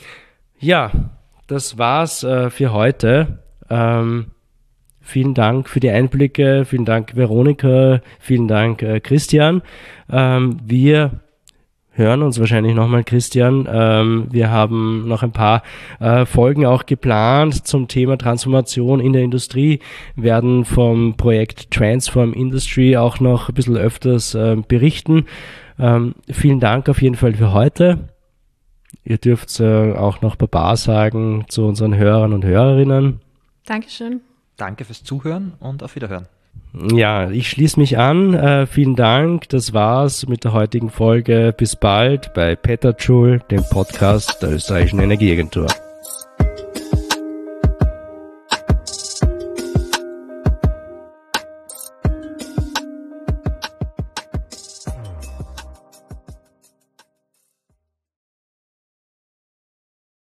[SPEAKER 2] Ja, das war's äh, für heute. Ähm, vielen Dank für die Einblicke, vielen Dank Veronika, vielen Dank äh, Christian. Ähm, wir hören uns wahrscheinlich nochmal, Christian. Ähm, wir haben noch ein paar äh, Folgen auch geplant zum Thema Transformation in der Industrie, werden vom Projekt Transform Industry auch noch ein bisschen öfters äh, berichten. Ähm, vielen Dank auf jeden Fall für heute. Ihr dürft äh, auch noch Baba sagen zu unseren Hörern und Hörerinnen.
[SPEAKER 1] Dankeschön.
[SPEAKER 3] Danke fürs Zuhören und auf Wiederhören.
[SPEAKER 2] Ja, ich schließe mich an. Äh, vielen Dank. Das war's mit der heutigen Folge. Bis bald bei Petajoule, dem Podcast der Österreichischen Energieagentur.